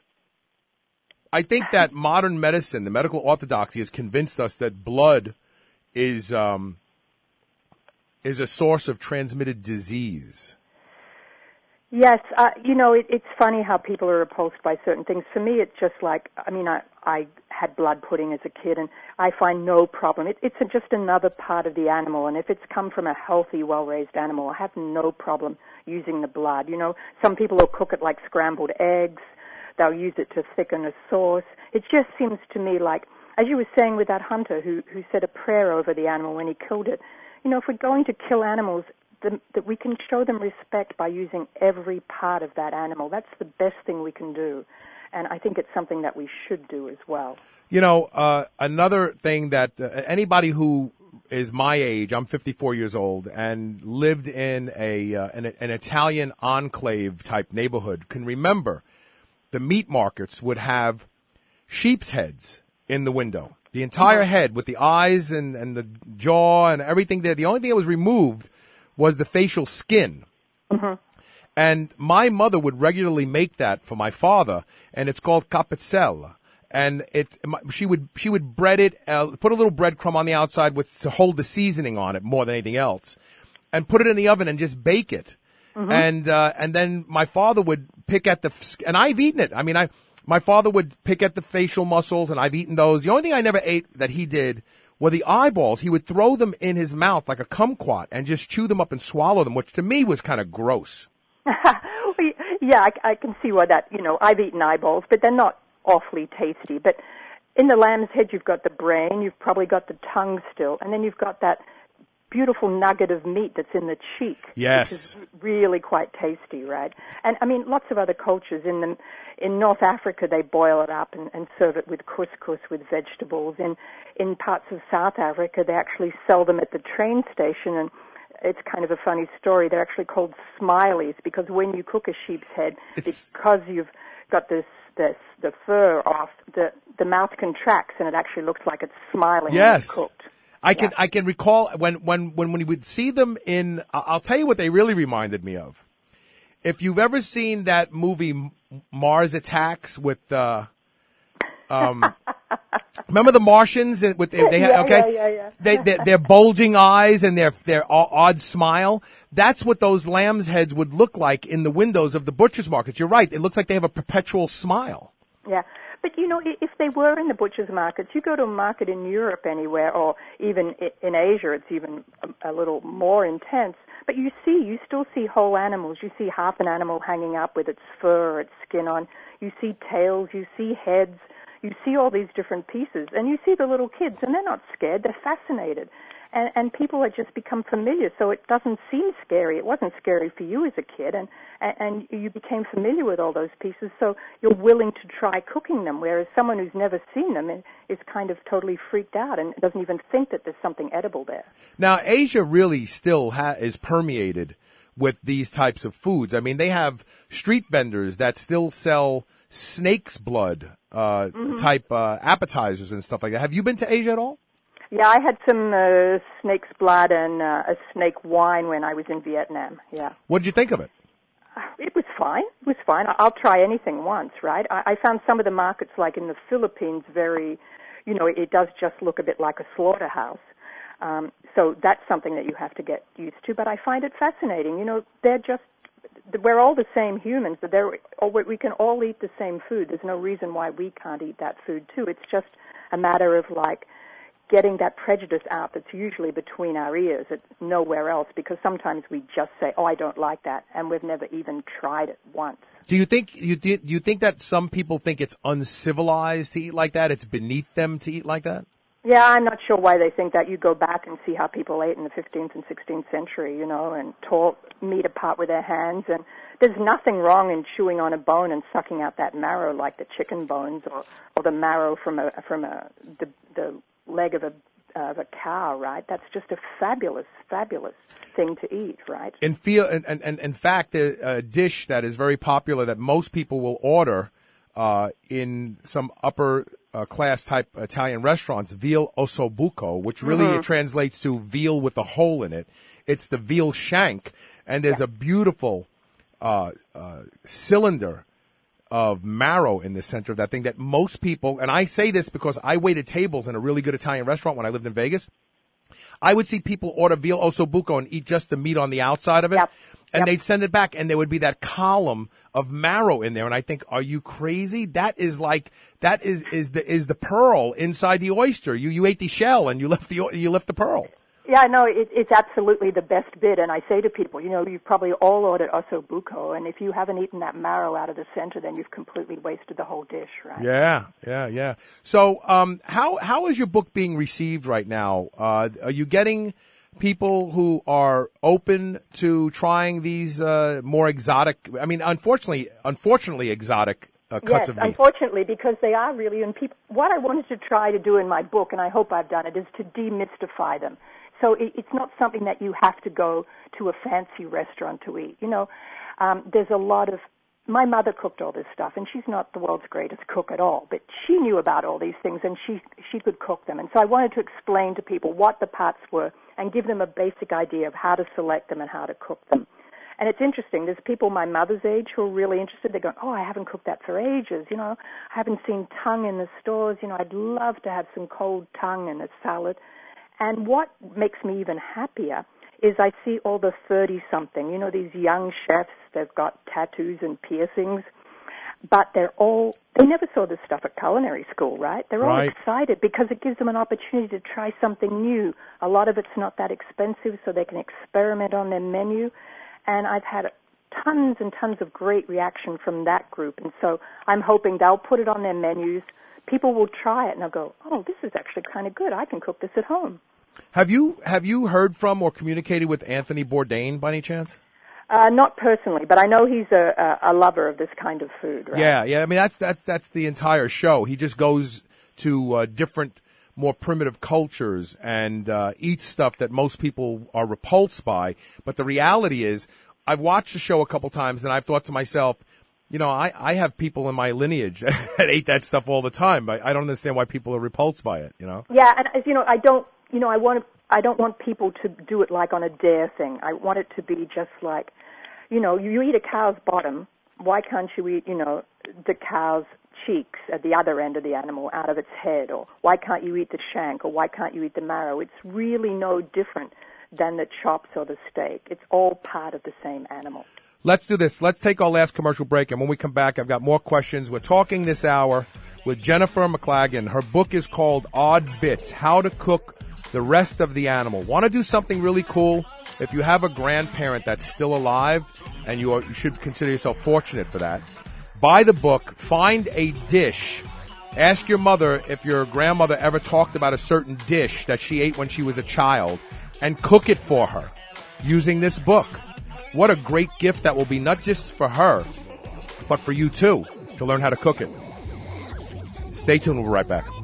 I think that modern medicine, the medical orthodoxy, has convinced us that blood is um, is a source of transmitted disease. Yes, uh, you know, it, it's funny how people are repulsed by certain things. For me, it's just like, I mean, I, I had blood pudding as a kid, and I find no problem. It, it's a, just another part of the animal, and if it's come from a healthy, well-raised animal, I have no problem using the blood. You know, some people will cook it like scrambled eggs. They'll use it to thicken a sauce. It just seems to me like, as you were saying with that hunter who, who said a prayer over the animal when he killed it, you know, if we're going to kill animals, the, that we can show them respect by using every part of that animal. That's the best thing we can do. And I think it's something that we should do as well. You know, uh, another thing that uh, anybody who is my age, I'm fifty-four years old, and lived in a uh, an, an Italian enclave type neighborhood can remember the meat markets would have sheep's heads in the window. The entire head with the eyes and, and the jaw and everything there. The only thing that was removed was the facial skin. Mm-hmm. And my mother would regularly make that for my father, and it's called capezzella. And it, she would she would bread it, uh, put a little breadcrumb on the outside with to hold the seasoning on it more than anything else, and put it in the oven and just bake it. Mm-hmm. And uh, and then my father would pick at the, and I've eaten it. I mean, I my father would pick at the facial muscles, and I've eaten those. The only thing I never ate that he did were the eyeballs. He would throw them in his mouth like a kumquat and just chew them up and swallow them, which to me was kind of gross. Yeah, I, I can see why that, you know, I've eaten eyeballs, but they're not awfully tasty. But in the lamb's head, you've got the brain, you've probably got the tongue still, and then you've got that beautiful nugget of meat that's in the cheek. Yes. Which is really quite tasty, right? And, I mean, lots of other cultures. In the, in North Africa, they boil it up and, and serve it with couscous with vegetables. In, in parts of South Africa, they actually sell them at the train station, and it's kind of a funny story. They're actually called smileys because when you cook a sheep's head, it's... because you've got this, this the fur off, the the mouth contracts and it actually looks like it's smiling. Yes. When it's cooked. I can yeah. I can recall when when when when we would see them in. I'll tell you what they really reminded me of. If you've ever seen that movie Mars Attacks with uh, um. Remember the Martians with they, they yeah, okay yeah, yeah, yeah. they their, their bulging eyes and their their odd smile. That's what those lambs' heads would look like in the windows of the butcher's markets. You're right. It looks like they have a perpetual smile. Yeah. But, you know, if they were in the butcher's markets, you go to a market in Europe anywhere, or even in Asia, it's even a, a little more intense. But you see, you still see whole animals. You see half an animal hanging up with its fur or its skin on. You see tails. You see heads. You see all these different pieces. And you see the little kids, and they're not scared. They're fascinated. And, and people have just become familiar, so it doesn't seem scary. It wasn't scary for you as a kid, and, and you became familiar with all those pieces, so you're willing to try cooking them, whereas someone who's never seen them is kind of totally freaked out and doesn't even think that there's something edible there. Now, Asia really still ha- is permeated with these types of foods. I mean, they have street vendors that still sell snake's blood uh, mm-hmm. type uh, appetizers and stuff like that. Have you been to Asia at all? Yeah, I had some uh, snake's blood and uh, a snake wine when I was in Vietnam, yeah. What did you think of it? It was fine. It was fine. I'll try anything once, right? I, I found some of the markets, like in the Philippines, very, you know, it does just look a bit like a slaughterhouse. Um, so that's something that you have to get used to. But I find it fascinating. You know, they're just, we're all the same humans. But they're, we can all eat the same food. There's no reason why we can't eat that food, too. It's just a matter of, like, getting that prejudice out that's usually between our ears, it's nowhere else, because sometimes we just say, oh, I don't like that, and we've never even tried it once. Do you think you do you think that some people think it's uncivilized to eat like that? It's beneath them to eat like that? Yeah, I'm not sure why they think that. You go back and see how people ate in the fifteenth and sixteenth century, you know, and tore meat apart with their hands. And there's nothing wrong in chewing on a bone and sucking out that marrow like the chicken bones or, or the marrow from a from a the, the leg of a of a cow, right? That's just a fabulous, fabulous thing to eat, right? In feel and and, and in fact, a, a dish that is very popular that most people will order uh, in some upper Uh, class type Italian restaurants, veal ossobuco, which really mm-hmm. it translates to veal with a hole in it. It's the veal shank, and there's yeah. a beautiful uh, uh, cylinder of marrow in the center of that thing that most people, and I say this because I waited tables in a really good Italian restaurant when I lived in Vegas. I would see people order veal ossobuco and eat just the meat on the outside of it. Yep. And yep. they'd send it back, and there would be that column of marrow in there. And I think, are you crazy? That is like that is is the is the pearl inside the oyster. You you ate the shell and you left the you left the pearl. Yeah, no, it, it's absolutely the best bit. And I say to people, you know, you've probably all ordered ossobuco, and if you haven't eaten that marrow out of the center, then you've completely wasted the whole dish, right? Yeah, yeah, yeah. So, um, how how is your book being received right now? Uh, are you getting people who are open to trying these uh, more exotic? I mean, unfortunately, unfortunately, exotic uh, cuts yes, of meat. Unfortunately, because they are really. And people, what I wanted to try to do in my book, and I hope I've done it, is to demystify them. So it, it's not something that you have to go to a fancy restaurant to eat. You know, um, there's a lot of. My mother cooked all this stuff, and she's not the world's greatest cook at all, but she knew about all these things, and she she could cook them. And so I wanted to explain to people what the parts were and give them a basic idea of how to select them and how to cook them. And it's interesting. There's people my mother's age who are really interested. They go, oh, I haven't cooked that for ages. You know, I haven't seen tongue in the stores. You know, I'd love to have some cold tongue in a salad. And what makes me even happier is I see all the thirty-something, you know, these young chefs, they've got tattoos and piercings, but they're all, they never saw this stuff at culinary school, right? They're all right. excited because it gives them an opportunity to try something new. A lot of it's not that expensive, so they can experiment on their menu. And I've had tons and tons of great reaction from that group. And so I'm hoping they'll put it on their menus. People will try it and they'll go, oh, this is actually kind of good. I can cook this at home. Have you have you heard from or communicated with Anthony Bourdain by any chance? Uh, not personally, but I know he's a, a, a lover of this kind of food, right? Yeah, yeah. I mean, that's that's that's the entire show. He just goes to uh, different, more primitive cultures and uh, eats stuff that most people are repulsed by. But the reality is, I've watched the show a couple times, and I've thought to myself, you know, I, I have people in my lineage that ate that stuff all the time, but I don't understand why people are repulsed by it. You know? Yeah, and as you know, I don't. You know, I want. I don't want people to do it like on a dare thing. I want it to be just like, you know, you eat a cow's bottom. Why can't you eat, you know, the cow's cheeks at the other end of the animal out of its head? Or why can't you eat the shank? Or why can't you eat the marrow? It's really no different than the chops or the steak. It's all part of the same animal. Let's do this. Let's take our last commercial break, and when we come back, I've got more questions. We're talking this hour with Jennifer McLagan. Her book is called Odd Bits, How to Cook the Rest of the Animal. Want to do something really cool? If you have a grandparent that's still alive, and you, are, you should consider yourself fortunate for that, buy the book, find a dish, ask your mother if your grandmother ever talked about a certain dish that she ate when she was a child, and cook it for her using this book. What a great gift that will be, not just for her, but for you too, to learn how to cook it. Stay tuned, we'll be right back.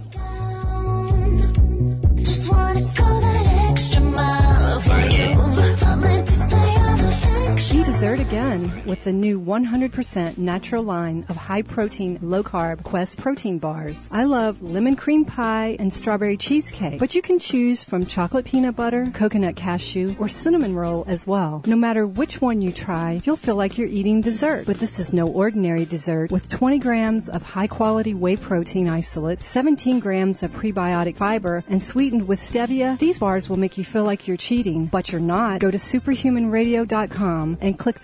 Just wanna go that extra mile for you. Public display of affection. Be dessert again with the new one hundred percent natural line of high-protein, low-carb Quest protein bars. I love lemon cream pie and strawberry cheesecake, but you can choose from chocolate peanut butter, coconut cashew, or cinnamon roll as well. No matter which one you try, you'll feel like you're eating dessert. But this is no ordinary dessert. With twenty grams of high-quality whey protein isolate, seventeen grams of prebiotic fiber, and sweetened with stevia, these bars will make you feel like you're cheating, but you're not. Go to superhuman radio dot com and click the Quest Protein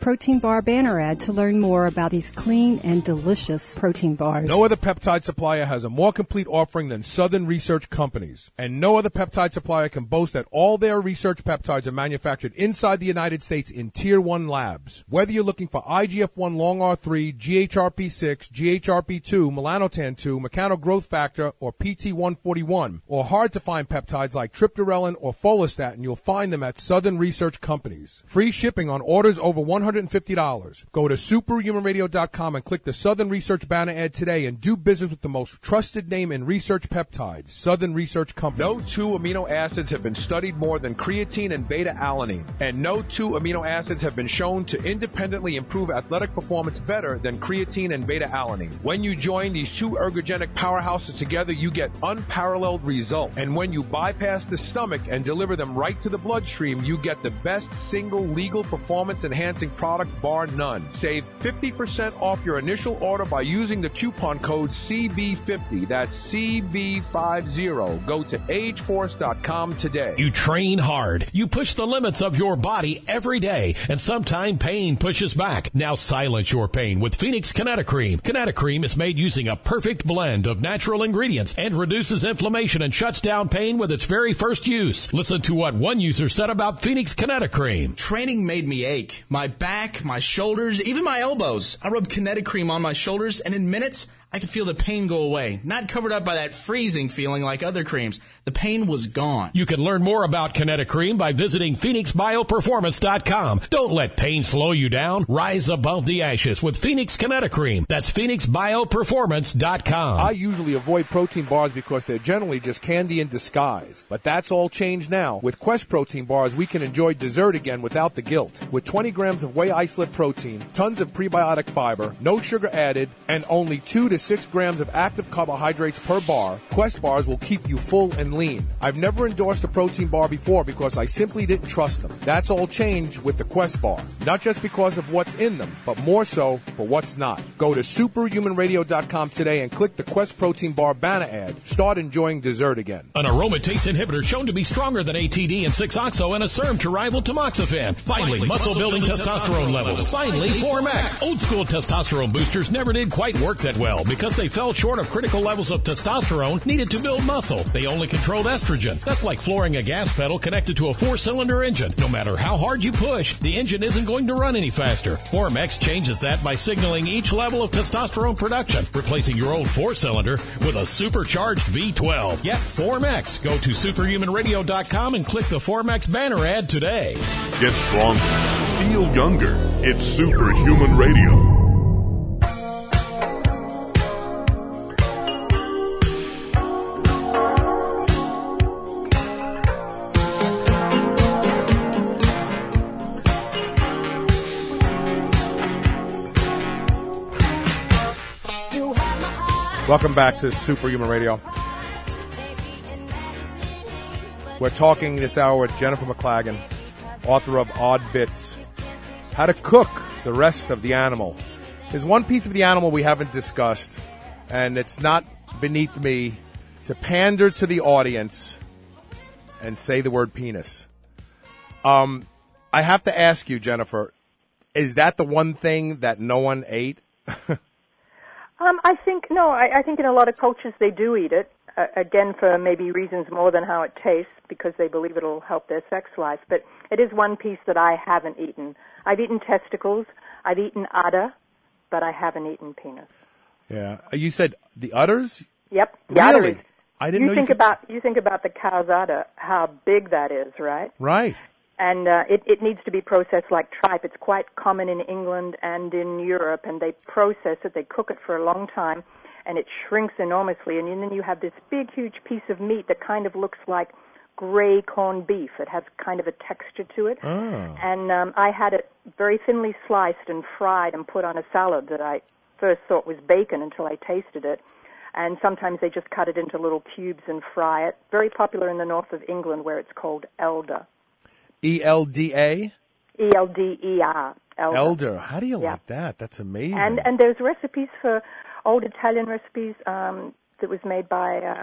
Protein Bar banner ad to learn more about these clean and delicious protein bars. No other peptide supplier has a more complete offering than Southern Research Companies. And no other peptide supplier can boast that all their research peptides are manufactured inside the United States in Tier one labs. Whether you're looking for I G F one long R three, G H R P six, G H R P two, melanotan two, mechano growth factor, or P T one forty-one, or hard to find peptides like triptorelin or follistatin, you'll find them at Southern Research Companies. Free shipping on orders over one hundred fifty dollars. Go to superhuman radio dot com and click the Southern Research banner ad today and do business with the most trusted name in research peptides, Southern Research Companies. No two amino acids have been studied more than creatine and beta-alanine, and no two amino acids have been shown to independently improve athletic performance better than creatine and beta-alanine. When you join these two ergogenic powerhouses together, you get unparalleled results. And when you bypass the stomach and deliver them right to the bloodstream, you get the best single legal performance-enhancing product bar none. Save fifty percent off your initial order by using the coupon code C B fifty. That's C B fifty. Go to age force dot com today. You train hard. You push the limits of your body every day, and sometimes pain pushes back. Now silence your pain with Phoenix Kinetocream. Kinetocream is made using a perfect blend of natural ingredients and reduces inflammation and shuts down pain with its very first use. Listen to what one user said about Phoenix Kinetocream. Training made me ache. My back, my shoulders, even my elbows. I rubbed Kinetocream on my shoulders, and in minutes, I could feel the pain go away, not covered up by that freezing feeling like other creams. The pain was gone. You can learn more about Kinetocream by visiting phoenix bio performance dot com. Don't let pain slow you down. Rise above the ashes with Phoenix Kinetocream. That's phoenix bio performance dot com. I usually avoid protein bars because they're generally just candy in disguise. But that's all changed now. With Quest protein bars, we can enjoy dessert again without the guilt. With twenty grams of whey isolate protein, tons of prebiotic fiber, no sugar added, and only two to six grams of active carbohydrates per bar, Quest bars will keep you full and lean. I've never endorsed a protein bar before because I simply didn't trust them. That's all changed with the Quest bar. Not just because of what's in them, but more so for what's not. Go to superhuman radio dot com today and click the Quest protein bar banner ad. Start enjoying dessert again. An aromatase inhibitor shown to be stronger than A T D and six oxo and a serum to rival tamoxifen. Finally, muscle-building testosterone levels. Finally, Form X. Old school testosterone boosters never did quite work that well because they fell short of critical levels of testosterone needed to build muscle. They only controlled estrogen. That's like flooring a gas pedal connected to a four-cylinder engine. No matter how hard you push, the engine isn't going to run any faster. Form X changes that by signaling each level of testosterone production, replacing your old four-cylinder with a supercharged V twelve. Get Form X. Go to superhuman radio dot com and click the Form X banner ad today. Get stronger. Feel younger. It's Superhuman Radio. Welcome back to Superhuman Radio. We're talking this hour with Jennifer McLagan, author of Odd Bits, How to Cook the Rest of the Animal. There's one piece of the animal we haven't discussed, and it's not beneath me to pander to the audience and say the word penis. Um, I have to ask you, Jennifer, is that the one thing that no one ate? Um, I think, no, I, I think in a lot of cultures they do eat it, uh, again for maybe reasons more than how it tastes, because they believe it'll help their sex life. But it is one piece that I haven't eaten. I've eaten testicles, I've eaten udder, but I haven't eaten penis. Yeah. You said the udders? Yep. The Really? udder is, I didn't you know think you could... about You think about the cow's udder, how big that is, right? Right. And uh, it, it needs to be processed like tripe. It's quite common in England and in Europe, and they process it, they cook it for a long time, and it shrinks enormously, and then you have this big, huge piece of meat that kind of looks like gray corned beef. It has kind of a texture to it. Oh. And um, I had it very thinly sliced and fried and put on a salad that I first thought was bacon until I tasted it. And sometimes they just cut it into little cubes and fry it. Very popular in the north of England where it's called elder. E L D A? E L D E R. Elder. Elder. How do you Yeah. like that? That's amazing. And and there's recipes for old Italian recipes um, that was made by uh,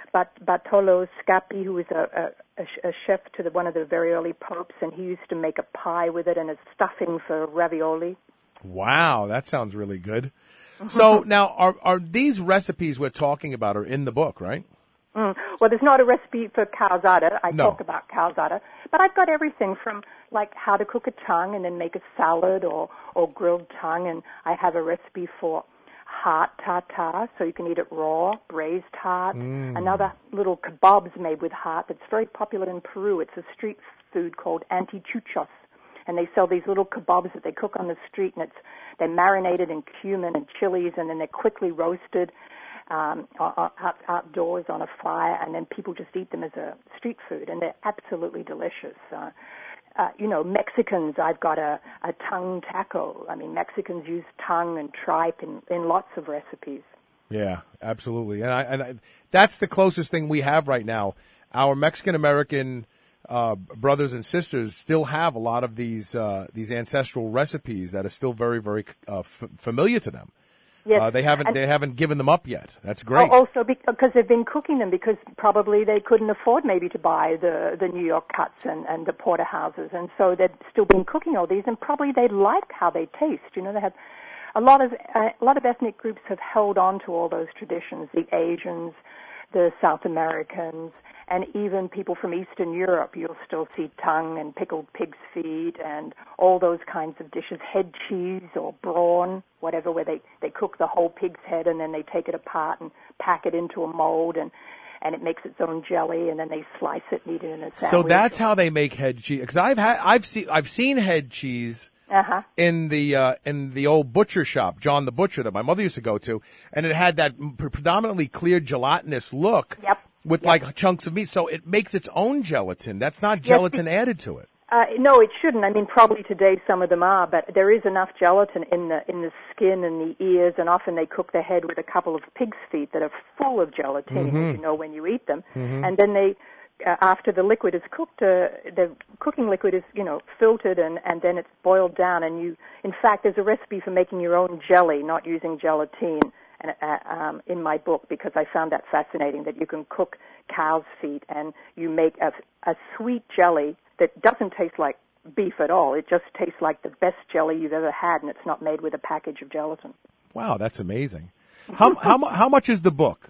Bart- Bartolo Scappi, who was a, a, a chef to the, one of the very early popes, and he used to make a pie with it and a stuffing for ravioli. Wow, that sounds really good. So now, are are these recipes we're talking about are in the book, right? Mm. Well, there's not a recipe for calzada. I No. talk about calzada, but I've got everything from like how to cook a tongue and then make a salad or, or grilled tongue, and I have a recipe for heart tartare, so you can eat it raw, braised heart. Mm. Another little kebabs made with heart that's very popular in Peru. It's a street food called antichuchos, and they sell these little kebabs that they cook on the street, and it's they're marinated in cumin and chilies, and then they're quickly roasted um, out, outdoors on a fire, and then people just eat them as a street food, and they're absolutely delicious. Uh, uh, you know, Mexicans, I've got a, a tongue taco. I mean, Mexicans use tongue and tripe in, in lots of recipes. Yeah, absolutely. And I, and I, that's the closest thing we have right now. Our Mexican-American uh, brothers and sisters still have a lot of these uh, these ancestral recipes that are still very, very uh, f- familiar to them. Yes. Uh, they haven't and they haven't given them up yet. That's great. Also because they've been cooking them because probably they couldn't afford maybe to buy the, the New York cuts and, and the porterhouses, and so they've still been cooking all these, and probably they like how they taste. You know, they have a lot of uh, a lot of ethnic groups have held on to all those traditions. The Asians, the South Americans, and even people from Eastern Europe. You'll still see tongue and pickled pig's feet and all those kinds of dishes, head cheese or brawn, whatever, where they, they cook the whole pig's head and then they take it apart and pack it into a mold, and, and it makes its own jelly, and then they slice it and eat it in a sandwich. So that's how they make head cheese. Because I've had I've seen I've seen head cheese Uh-huh. in the uh, in the old butcher shop, John the Butcher, that my mother used to go to, and it had that pre- predominantly clear gelatinous look. Yep. With Yep. like chunks of meat, so it makes its own gelatin. That's not Yes, gelatin be- added to it. Uh, no, it shouldn't. I mean, probably today some of them are, but there is enough gelatin in the in the skin and the ears, and often they cook the head with a couple of pig's feet that are full of gelatin, Mm-hmm. as you know, when you eat them. And then they, uh, after the liquid is cooked, uh, the cooking liquid is, you know, filtered, and, and then it's boiled down. And you, in fact, there's a recipe for making your own jelly, not using gelatine, and, uh, um, in my book, because I found that fascinating, that you can cook cow's feet and you make a, a sweet jelly that doesn't taste like beef at all. It just tastes like the best jelly you've ever had, and it's not made with a package of gelatin. Wow, that's amazing. How how mu- how much is the book?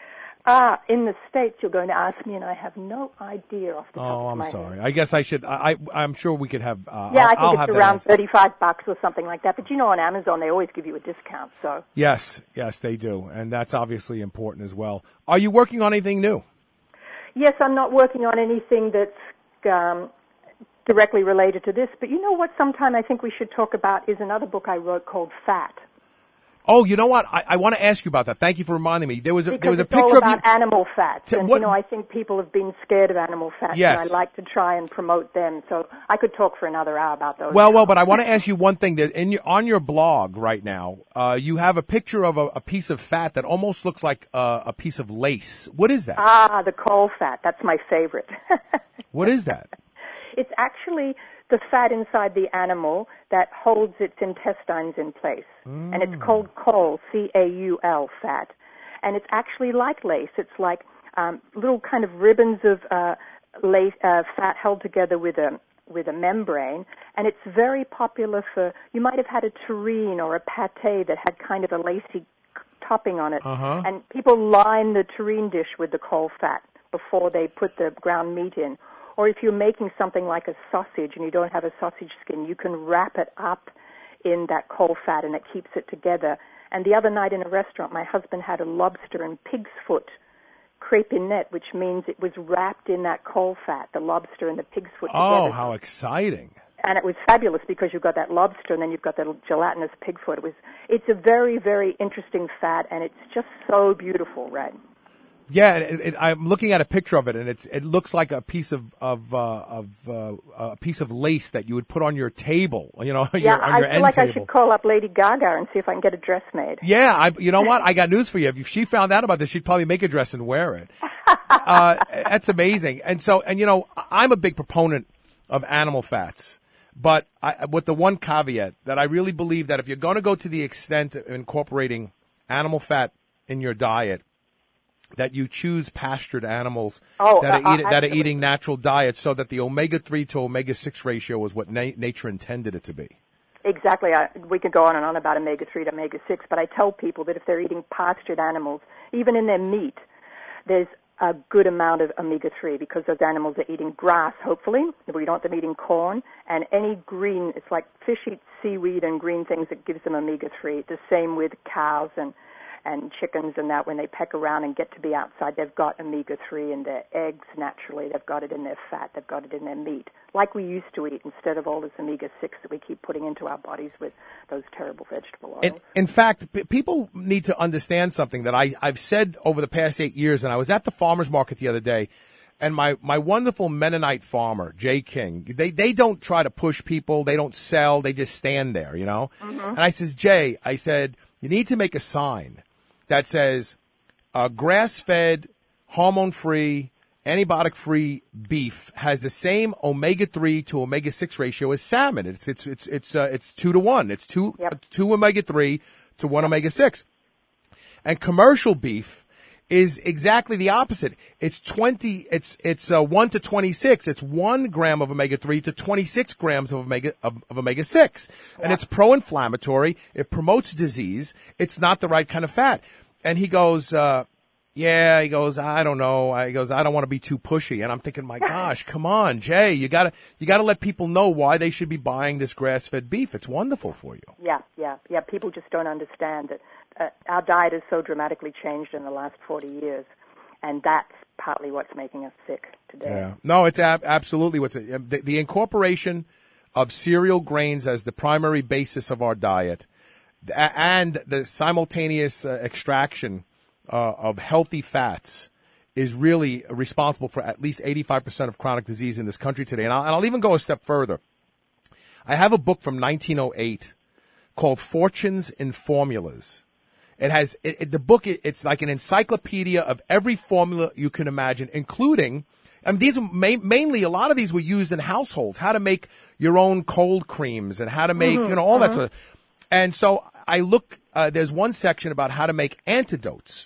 Ah, in the States, you're going to ask me, and I have no idea off the top Oh, of I'm my sorry. head. I guess I should. I, I I'm sure we could have. Uh, Yeah, I'll, I think I'll it's have that around answer. thirty-five bucks or something like that. But you know, on Amazon, they always give you a discount, so. Yes, yes, they do, and that's obviously important as well. Are you working on anything new? Yes, I'm not working on anything that's um, directly related to this, but you know what sometime I think we should talk about is another book I wrote called Fat. Oh, you know what? I, I want to ask you about that. Thank you for reminding me. There was a Because there was a it's picture all of you. about animal fats, To- and what- you know I think people have been scared of animal fats, Yes. and I like to try and promote them. So I could talk for another hour about those. Well, well, but I want to ask you one thing. That in your, on your blog right now, uh, you have a picture of a, a piece of fat that almost looks like uh, a piece of lace. What is that? Ah, the caul fat. That's my favorite. What is that? It's actually the fat inside the animal that holds its intestines in place. And it's called caul, C A U L, fat. And it's actually like lace. It's like um, little kind of ribbons of uh, lace, uh, fat held together with a with a membrane. And it's very popular for, you might have had a terrine or a pâté that had kind of a lacy topping on it. Uh-huh. And people line the terrine dish with the caul fat before they put the ground meat in. Or if you're making something like a sausage and you don't have a sausage skin, you can wrap it up in that caul fat and it keeps it together. And the other night in a restaurant, my husband had a lobster and pig's foot crepinette, which means it was wrapped in that caul fat, the lobster and the pig's foot Oh, together. how exciting! And it was fabulous because you've got that lobster and then you've got the gelatinous pig foot. It was, it's a very, very interesting fat, and it's just so beautiful, right? Yeah, it, it, I'm looking at a picture of it, and it's it looks like a piece of of uh, of uh, a piece of lace that you would put on your table, you know, your, Yeah, on your I feel end like table. I should call up Lady Gaga and see if I can get a dress made. Yeah, I, you know what? I got news for you. If she found out about this, she'd probably make a dress and wear it. Uh, that's amazing. And so, and you know, I'm a big proponent of animal fats, but I, with the one caveat that I really believe that if you're going to go to the extent of incorporating animal fat in your diet, that you choose pastured animals Oh, that are, uh, eat, that are absolutely. eating natural diets, so that the omega three to omega six ratio is what na- nature intended it to be. Exactly. I, we could go on and on about omega three to omega six, but I tell people that if they're eating pastured animals, even in their meat, there's a good amount of omega three because those animals are eating grass, hopefully. We don't want them eating corn. And any green, it's like fish eat seaweed and green things that gives them omega three. The same with cows and and chickens and that. When they peck around and get to be outside, they've got omega three in their eggs naturally. They've got it in their fat. They've got it in their meat, like we used to eat, instead of all this omega six that we keep putting into our bodies with those terrible vegetable oils. In, in fact, p- people need to understand something that I, I've said over the past eight years, and I was at the farmer's market the other day, and my, my wonderful Mennonite farmer, Jay King, they, they don't try to push people. They don't sell. They just stand there, you know? Mm-hmm. And I says, Jay, I said, you need to make a sign that says uh, grass-fed, hormone-free, antibiotic-free beef has the same omega three to omega six ratio as salmon. It's it's it's it's uh, it's two to one. It's two Yep. uh, two omega three to one omega six. And commercial beef is exactly the opposite. It's twenty. It's it's uh, one to twenty six. It's one gram of omega three to twenty six grams of omega of, of omega six, and it's pro-inflammatory. It promotes disease. It's not the right kind of fat. And he goes, uh, yeah. He goes, I don't know. I he goes, I don't want to be too pushy. And I'm thinking, my gosh, come on, Jay. You gotta you gotta let people know why they should be buying this grass-fed beef. It's wonderful for you. Yeah, yeah, yeah. People just don't understand that uh, our diet has so dramatically changed in the last forty years, and that's partly what's making us sick today. Yeah. No, it's ab- absolutely what's it. The, the incorporation of cereal grains as the primary basis of our diet, th- and the simultaneous uh, extraction uh, of healthy fats is really responsible for at least eighty-five percent of chronic disease in this country today. And I'll, and I'll even go a step further. I have a book from nineteen oh eight called Fortunes in Formulas. It has it, it, the book. It, it's like an encyclopedia of every formula you can imagine, including. I mean, these are ma- mainly a lot of these were used in households. How to make your own cold creams and how to make Mm-hmm, you know all that mm-hmm. sort of. And so I look. Uh, there's one section about how to make antidotes.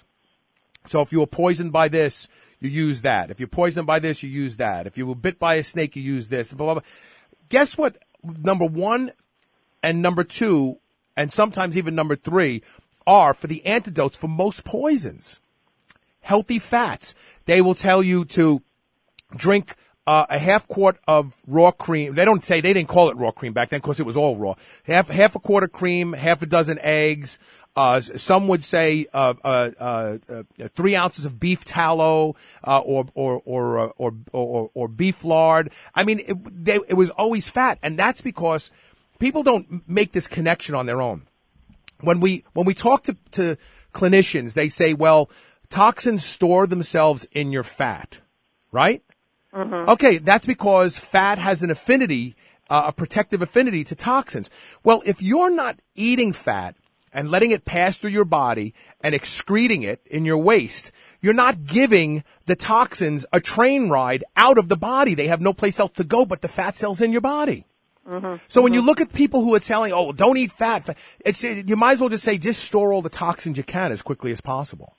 So if you were poisoned by this, you use that. If you're poisoned by this, you use that. If you were bit by a snake, you use this. Blah blah blah. Guess what? Number one and number two, and sometimes even number three, are for the antidotes for most poisons. Healthy fats. They will tell you to drink uh, a half quart of raw cream. They don't say, they didn't call it raw cream back then because it was all raw. Half half a quart of cream, half a dozen eggs. Uh, some would say uh, uh, uh, uh, three ounces of beef tallow uh, or or or, uh, or or or beef lard. I mean, it, they, it was always fat, and that's because people don't make this connection on their own. When we when we talk to, to clinicians, they say, well, toxins store themselves in your fat, right? Mm-hmm. Okay, that's because fat has an affinity, uh, a protective affinity to toxins. Well, if you're not eating fat and letting it pass through your body and excreting it in your waste, you're not giving the toxins a train ride out of the body. They have no place else to go but the fat cells in your body. Mm-hmm. So when you look at people who are telling, oh, don't eat fat, it's you might as well just say, just store all the toxins you can as quickly as possible.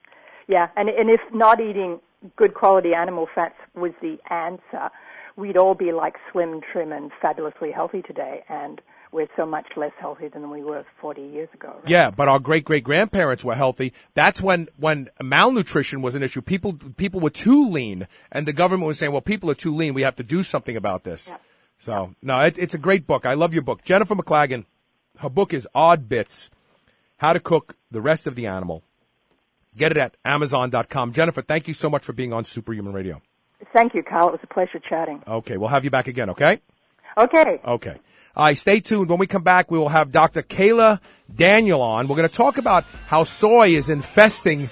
Yeah, and and if not eating good quality animal fats was the answer, we'd all be like slim, trim, and fabulously healthy today, and we're so much less healthy than we were forty years ago. Right? Yeah, but our great-great-grandparents were healthy. That's when, when malnutrition was an issue. People people were too lean, and the government was saying, well, people are too lean. We have to do something about this. Yeah. So, no, it, it's a great book. I love your book. Jennifer McLagan, her book is Odd Bits, How to Cook the Rest of the Animal. Get it at amazon dot com. Jennifer, thank you so much for being on Superhuman Radio. Thank you, Carl. It was a pleasure chatting. Okay, we'll have you back again, okay? Okay. Okay. All right, stay tuned. When we come back, we will have Doctor Kayla Daniel on. We're going to talk about how soy is infesting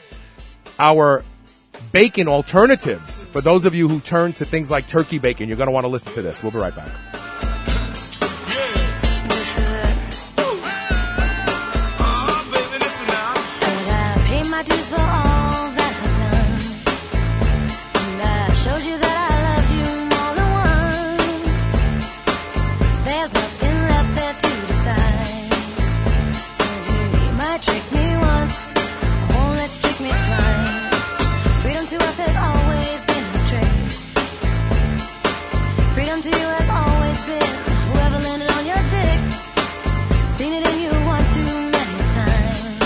our bacon alternatives. For those of you who turn to things like turkey bacon, you're going to want to listen to this. We'll be right back. freedom to you has always been whoever landed on your dick. Seen it in you one too many times.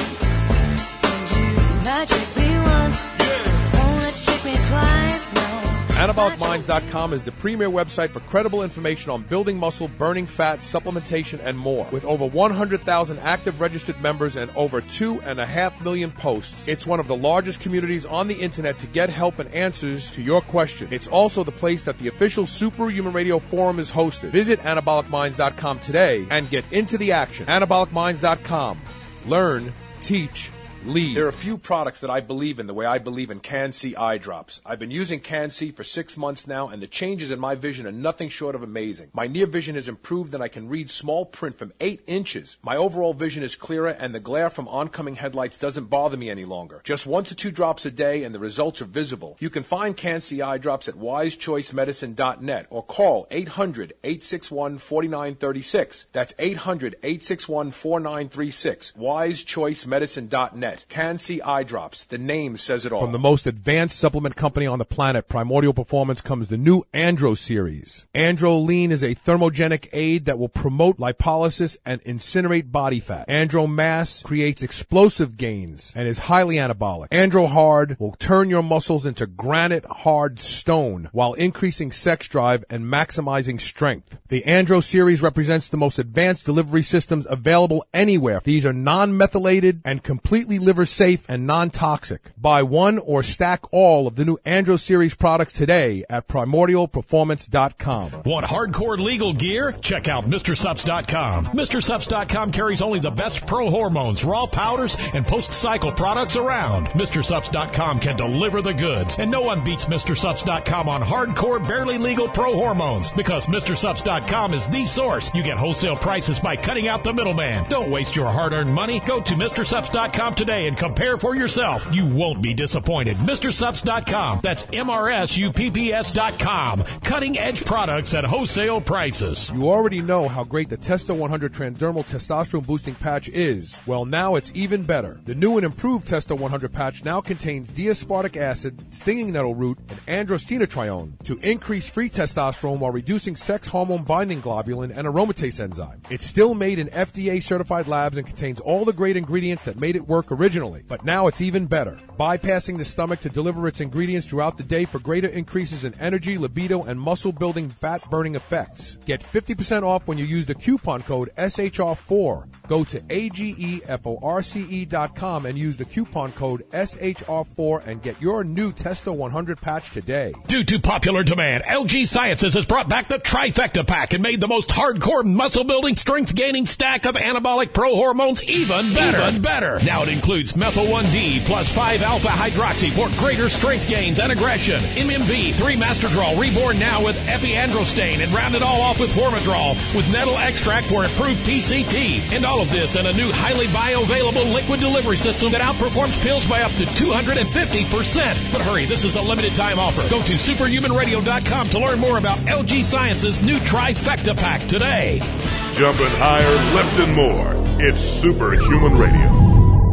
And you might trick me once, won't let you trick me twice, no. Anabolic Minds dot com is the premier website for credible information on building muscle, burning fat, supplementation, and more. With over one hundred thousand active registered members and over two and a half million posts, it's one of the largest communities on the internet to get help and answers to your questions. It's also the place that the official Superhuman Radio Forum is hosted. Visit Anabolic Minds dot com today and get into the action. Anabolic Minds dot com. Learn, teach, lead. There are a few products that I believe in the way I believe in Can-C eye drops. I've been using Can-C for six months now, and the changes in my vision are nothing short of amazing. My near vision has improved, and I can read small print from eight inches. My overall vision is clearer, and the glare from oncoming headlights doesn't bother me any longer. Just one to two drops a day, and the results are visible. You can find Can-C eye drops at wise choice medicine dot net or call eight hundred, eight six one, four nine three six. That's eight hundred, eight six one, four nine three six. wise choice medicine dot net. Can-C eye drops. The name says it all. From the most advanced supplement company on the planet, Primordial Performance, comes the new Andro series. Andro Lean is a thermogenic aid that will promote lipolysis and incinerate body fat. Andro Mass creates explosive gains and is highly anabolic. Andro Hard will turn your muscles into granite hard stone while increasing sex drive and maximizing strength. The Andro series represents the most advanced delivery systems available anywhere. These are non-methylated and completely liver safe and non-toxic. Buy one or stack all of the new Andro series products today at primordial performance dot com. Want hardcore legal gear? Check out Mister Supps dot com. Mister Supps dot com carries only the best pro hormones, raw powders, and post-cycle products around. Mister Supps dot com can deliver the goods, and no one beats Mister Supps dot com on hardcore, barely legal pro hormones, because Mister Supps dot com is the source. You get wholesale prices by cutting out the middleman. Don't waste your hard-earned money. Go to Mister Supps dot com today and compare for yourself. You won't be disappointed. Mister Supps dot com. That's M R S U P P S dot com. Cutting edge products at wholesale prices. You already know how great the Testo one hundred Transdermal Testosterone Boosting Patch is. Well, now it's even better. The new and improved Testo one hundred patch now contains D-aspartic acid, stinging nettle root, and androstenedione to increase free testosterone while reducing sex hormone binding globulin and aromatase enzyme. It's still made in F D A certified labs and contains all the great ingredients that made it work originally, but now it's even better. Bypassing the stomach to deliver its ingredients throughout the day for greater increases in energy, libido, and muscle-building, fat-burning effects. Get fifty percent off when you use the coupon code S H R four. Go to A G E F O R C E dot com and use the coupon code S H R four and get your new Testo one hundred patch today. Due to popular demand, L G Sciences has brought back the Trifecta Pack and made the most hardcore muscle-building, strength-gaining stack of anabolic pro hormones even better. Even better. Now it includes Methyl one D plus five alpha hydroxy for greater strength gains and aggression. M M V, three Masterdrol, reborn now with Epiandrostane, and round it all off with Formidrol with nettle extract for improved P C T. And all of this in a new highly bioavailable liquid delivery system that outperforms pills by up to two hundred fifty percent. But hurry, this is a limited time offer. Go to superhuman radio dot com to learn more about L G Science's new Trifecta Pack today. Jumping higher, lifting more. It's Superhuman Radio.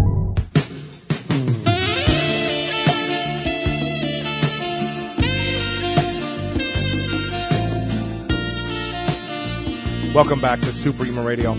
Welcome back to Superhuman Radio.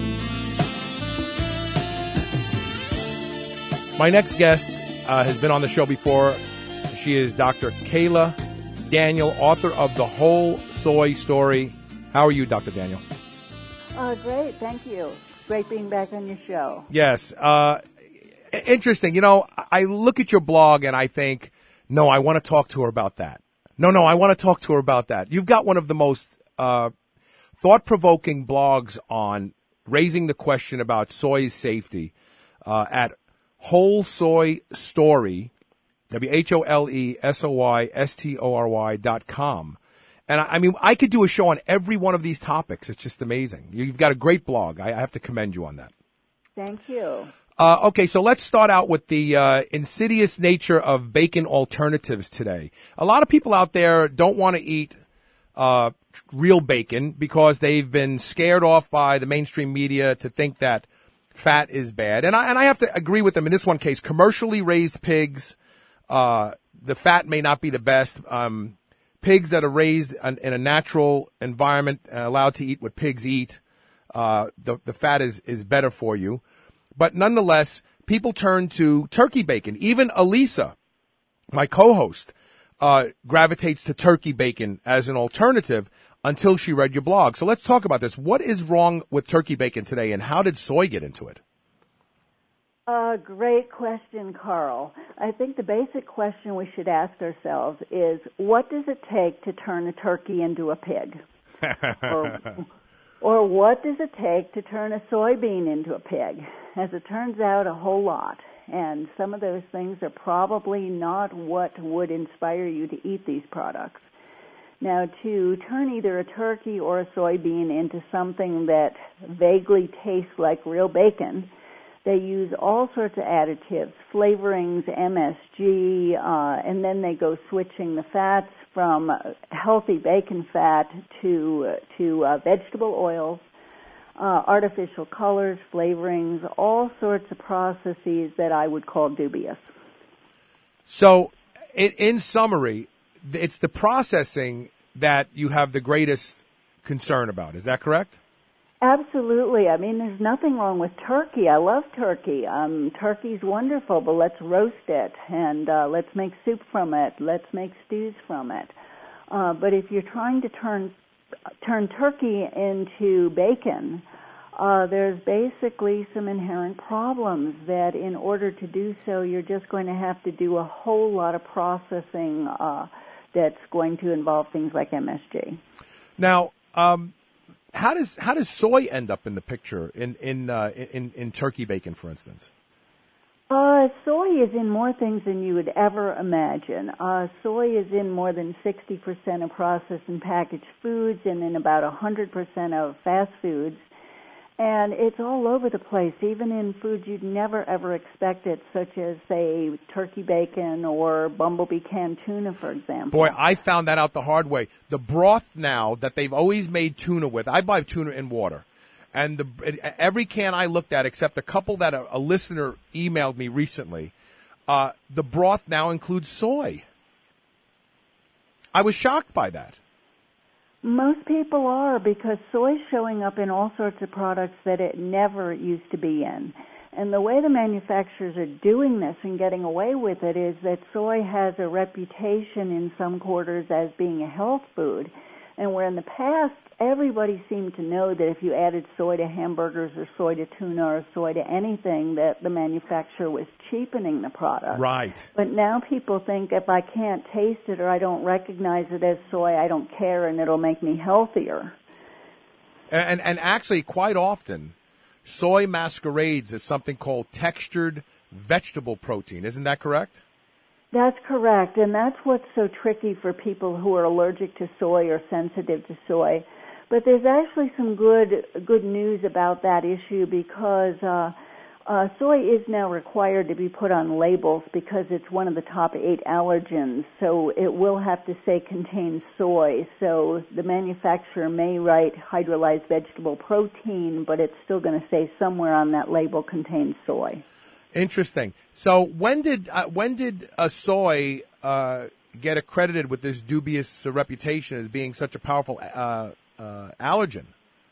My next guest uh, has been on the show before. She is Doctor Kayla Daniel, author of The Whole Soy Story. How are you, Doctor Daniel? Uh, great, thank you. It's great being back on your show. Yes. Uh, interesting. You know, I look at your blog and I think, no, I want to talk to her about that. No, no, I want to talk to her about that. You've got one of the most uh, thought-provoking blogs on raising the question about soy's safety uh, at Whole Soy Story, W H O L E S O Y S T O R Y dot com. And I, I mean, I could do a show on every one of these topics. It's just amazing. You've got a great blog. I, I have to commend you on that. Thank you. Uh, okay, so let's start out with the uh, insidious nature of bacon alternatives today. A lot of people out there don't want to eat uh, real bacon because they've been scared off by the mainstream media to think that fat is bad. And I, and I have to agree with them in this one case. Commercially raised pigs, uh, the fat may not be the best. Um, pigs that are raised in, in a natural environment, uh, allowed to eat what pigs eat, uh, the, the fat is, is better for you. But nonetheless, people turn to turkey bacon. Even Elisa, my co-host, uh, gravitates to turkey bacon as an alternative until she read your blog. So let's talk about this. What is wrong with turkey bacon today, and how did soy get into it? Uh, great question, Carl. I think the basic question we should ask ourselves is, what does it take to turn a turkey into a pig? or, or what does it take to turn a soybean into a pig? As it turns out, a whole lot. And some of those things are probably not what would inspire you to eat these products. Now, to turn either a turkey or a soybean into something that vaguely tastes like real bacon, they use all sorts of additives, flavorings, M S G, uh, and then they go switching the fats from healthy bacon fat to to uh, vegetable oils, uh, artificial colors, flavorings, all sorts of processes that I would call dubious. So, in, in summary, it's the processing that you have the greatest concern about. Is that correct? Absolutely. I mean, there's nothing wrong with turkey. I love turkey. Um, turkey's wonderful, but let's roast it and uh, let's make soup from it. Let's make stews from it. Uh, but if you're trying to turn turn turkey into bacon, uh, there's basically some inherent problems that in order to do so, you're just going to have to do a whole lot of processing uh, that's going to involve things like M S G. Now, um, How does how does soy end up in the picture in in uh, in, in turkey bacon, for instance? Uh, soy is in more things than you would ever imagine. Uh, soy is in more than sixty percent of processed and packaged foods, and in about one hundred percent of fast foods. And it's all over the place, even in foods you'd never, ever expect it, such as, say, turkey bacon or bumblebee canned tuna, for example. Boy, I found that out the hard way. The broth now that they've always made tuna with, I buy tuna in water. And the, every can I looked at, except a couple that a, a listener emailed me recently, uh, the broth now includes soy. I was shocked by that. Most people are, because soy's showing up in all sorts of products that it never used to be in. And the way the manufacturers are doing this and getting away with it is that soy has a reputation in some quarters as being a health food. And where in the past, everybody seemed to know that if you added soy to hamburgers or soy to tuna or soy to anything, that the manufacturer was cheapening the product. Right. But now people think if I can't taste it or I don't recognize it as soy, I don't care and it'll make me healthier. And, and actually, quite often, soy masquerades as something called textured vegetable protein. Isn't that correct? That's correct, and that's what's so tricky for people who are allergic to soy or sensitive to soy. But there's actually some good good news about that issue because uh, uh, soy is now required to be put on labels because it's one of the top eight allergens, so it will have to say contains soy. So the manufacturer may write hydrolyzed vegetable protein, but it's still going to say somewhere on that label contains soy. Interesting. So when did uh, when did uh, soy uh, get accredited with this dubious uh, reputation as being such a powerful uh, uh, allergen?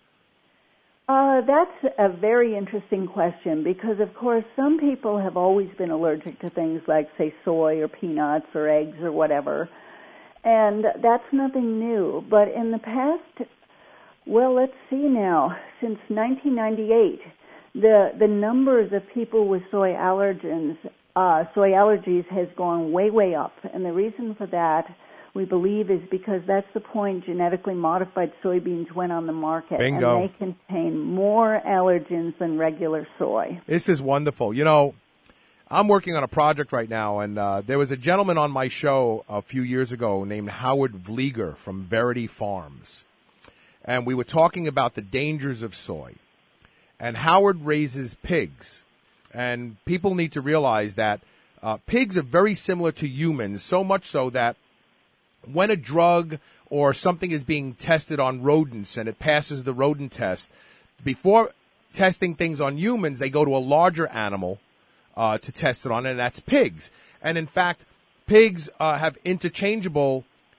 Uh, that's a very interesting question because, of course, some people have always been allergic to things like, say, soy or peanuts or eggs or whatever, and that's nothing new. But in the past, well, let's see now, since nineteen ninety-eight, The the numbers of people with soy allergens, uh, soy allergies has gone way, way up. And the reason for that, we believe, is because that's the point genetically modified soybeans went on the market. Bingo. And they contain more allergens than regular soy. This is wonderful. You know, I'm working on a project right now, and uh, there was a gentleman on my show a few years ago named Howard Vlieger from Verity Farms. And we were talking about the dangers of soy. And Howard raises pigs. And people need to realize that uh, pigs are very similar to humans, so much so that when a drug or something is being tested on rodents and it passes the rodent test, before testing things on humans, they go to a larger animal uh, to test it on, and that's pigs. And in fact, pigs uh, have interchangeable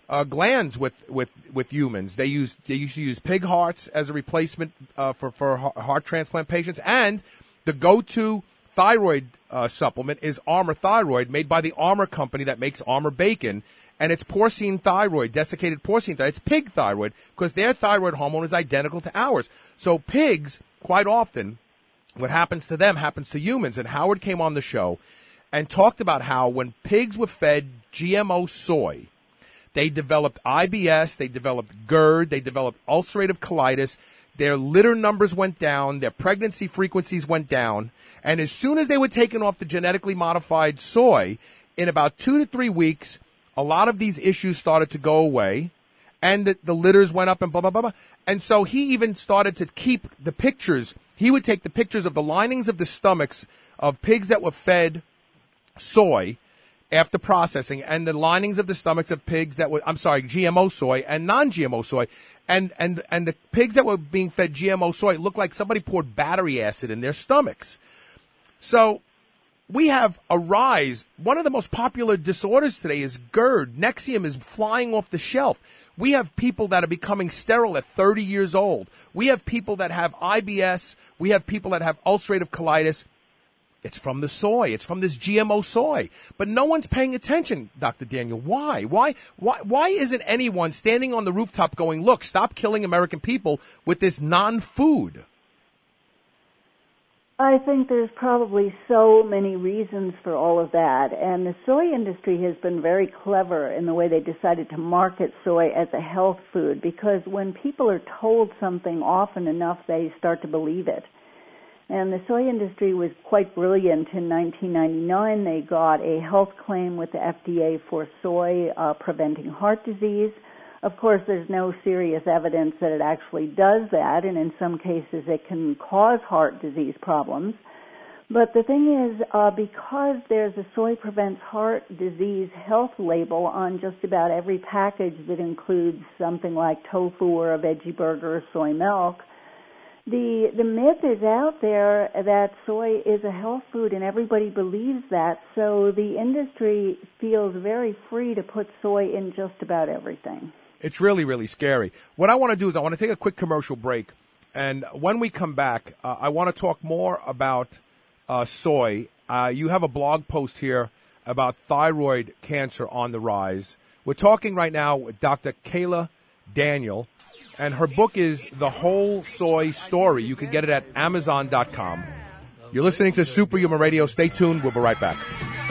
uh, glands with, with, with humans. They use they used to use pig hearts as a replacement uh, for for heart transplant patients, and the go-to thyroid uh, supplement is Armour Thyroid, made by the Armour company that makes Armour bacon, and it's porcine thyroid, desiccated porcine thyroid. It's pig thyroid because their thyroid hormone is identical to ours. So pigs, quite often, what happens to them happens to humans. And Howard came on the show and talked about how when pigs were fed G M O soy, they developed I B S, they developed GERD, they developed ulcerative colitis, their litter numbers went down, their pregnancy frequencies went down, and as soon as they were taken off the genetically modified soy, in about two to three weeks, a lot of these issues started to go away, and the, the litters went up and blah, blah, blah, blah. And so he even started to keep the pictures. He would take the pictures of the linings of the stomachs of pigs that were fed soy after processing, and the linings of the stomachs of pigs that were, I'm sorry, G M O soy and non-G M O soy. And, and, and the pigs that were being fed G M O soy looked like somebody poured battery acid in their stomachs. So we have a rise. One of the most popular disorders today is GERD. Nexium is flying off the shelf. We have people that are becoming sterile at thirty years old. We have people that have I B S. We have people that have ulcerative colitis. It's from the soy. It's from this G M O soy. But no one's paying attention, Doctor Daniel. Why? Why? Why? Why isn't anyone standing on the rooftop going, look, stop killing American people with this non-food? I think there's probably so many reasons for all of that, and the soy industry has been very clever in the way they decided to market soy as a health food, because when people are told something often enough, they start to believe it. And the soy industry was quite brilliant. In nineteen ninety-nine, they got a health claim with the F D A for soy uh, preventing heart disease. Of course, there's no serious evidence that it actually does that, and in some cases it can cause heart disease problems. But the thing is, uh, because there's a soy prevents heart disease health label on just about every package that includes something like tofu or a veggie burger or soy milk, The the myth is out there that soy is a health food, and everybody believes that, so the industry feels very free to put soy in just about everything. It's really, really scary. What I want to do is I want to take a quick commercial break, and when we come back, uh, I want to talk more about uh, soy. Uh, you have a blog post here about thyroid cancer on the rise. We're talking right now with Doctor Kayla Daniel, and her book is The Whole Soy Story. You can get it at amazon dot com. You're listening to Superhuman Radio. Stay tuned. We'll be right back.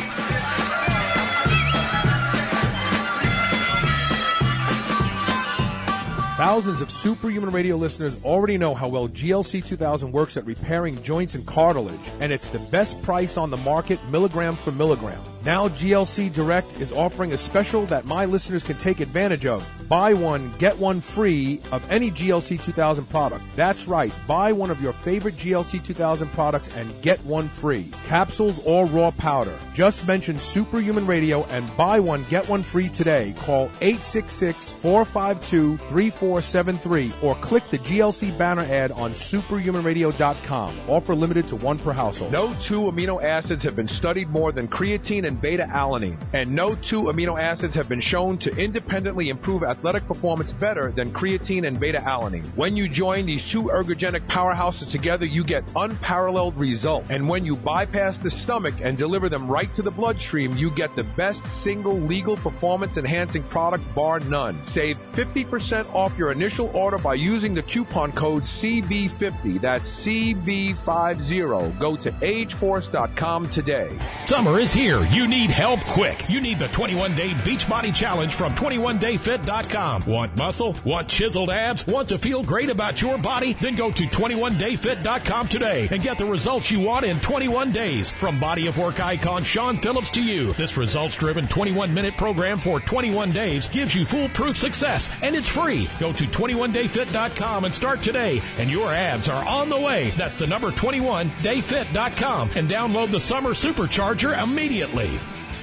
Thousands of Superhuman Radio listeners already know how well G L C two thousand works at repairing joints and cartilage, and it's the best price on the market, milligram for milligram. Now G L C Direct is offering a special that my listeners can take advantage of. Buy one, get one free of any G L C two thousand product. That's right, buy one of your favorite G L C two thousand products and get one free. Capsules or raw powder. Just mention Superhuman Radio and buy one, get one free today. Call eight six six, four five two, three four seven three or click the G L C banner ad on superhuman radio dot com. Offer limited to one per household. No two amino acids have been studied more than creatine and beta-alanine, and no two amino acids have been shown to independently improve athletic performance better than creatine and beta-alanine. When you join these two ergogenic powerhouses together, you get unparalleled results. And when you bypass the stomach and deliver them right to the bloodstream, you get the best single legal performance-enhancing product bar none. Save fifty percent off your initial order by using the coupon code C B fifty. That's C B fifty. Go to age force dot com today. Summer is here. You need help quick. You need the twenty-one day Beachbody Challenge from twenty-one day fit dot com. Want muscle? Want chiseled abs? Want to feel great about your body? Then go to twenty-one day fit dot com today and get the results you want in twenty-one days. From body of work icon Sean Phillips to you, this results-driven twenty-one minute program for twenty-one days gives you foolproof success, and it's free. Go to twenty-one day fit dot com and start today, and your abs are on the way. That's the number twenty-one day fit dot com, and download the Summer Supercharger immediately.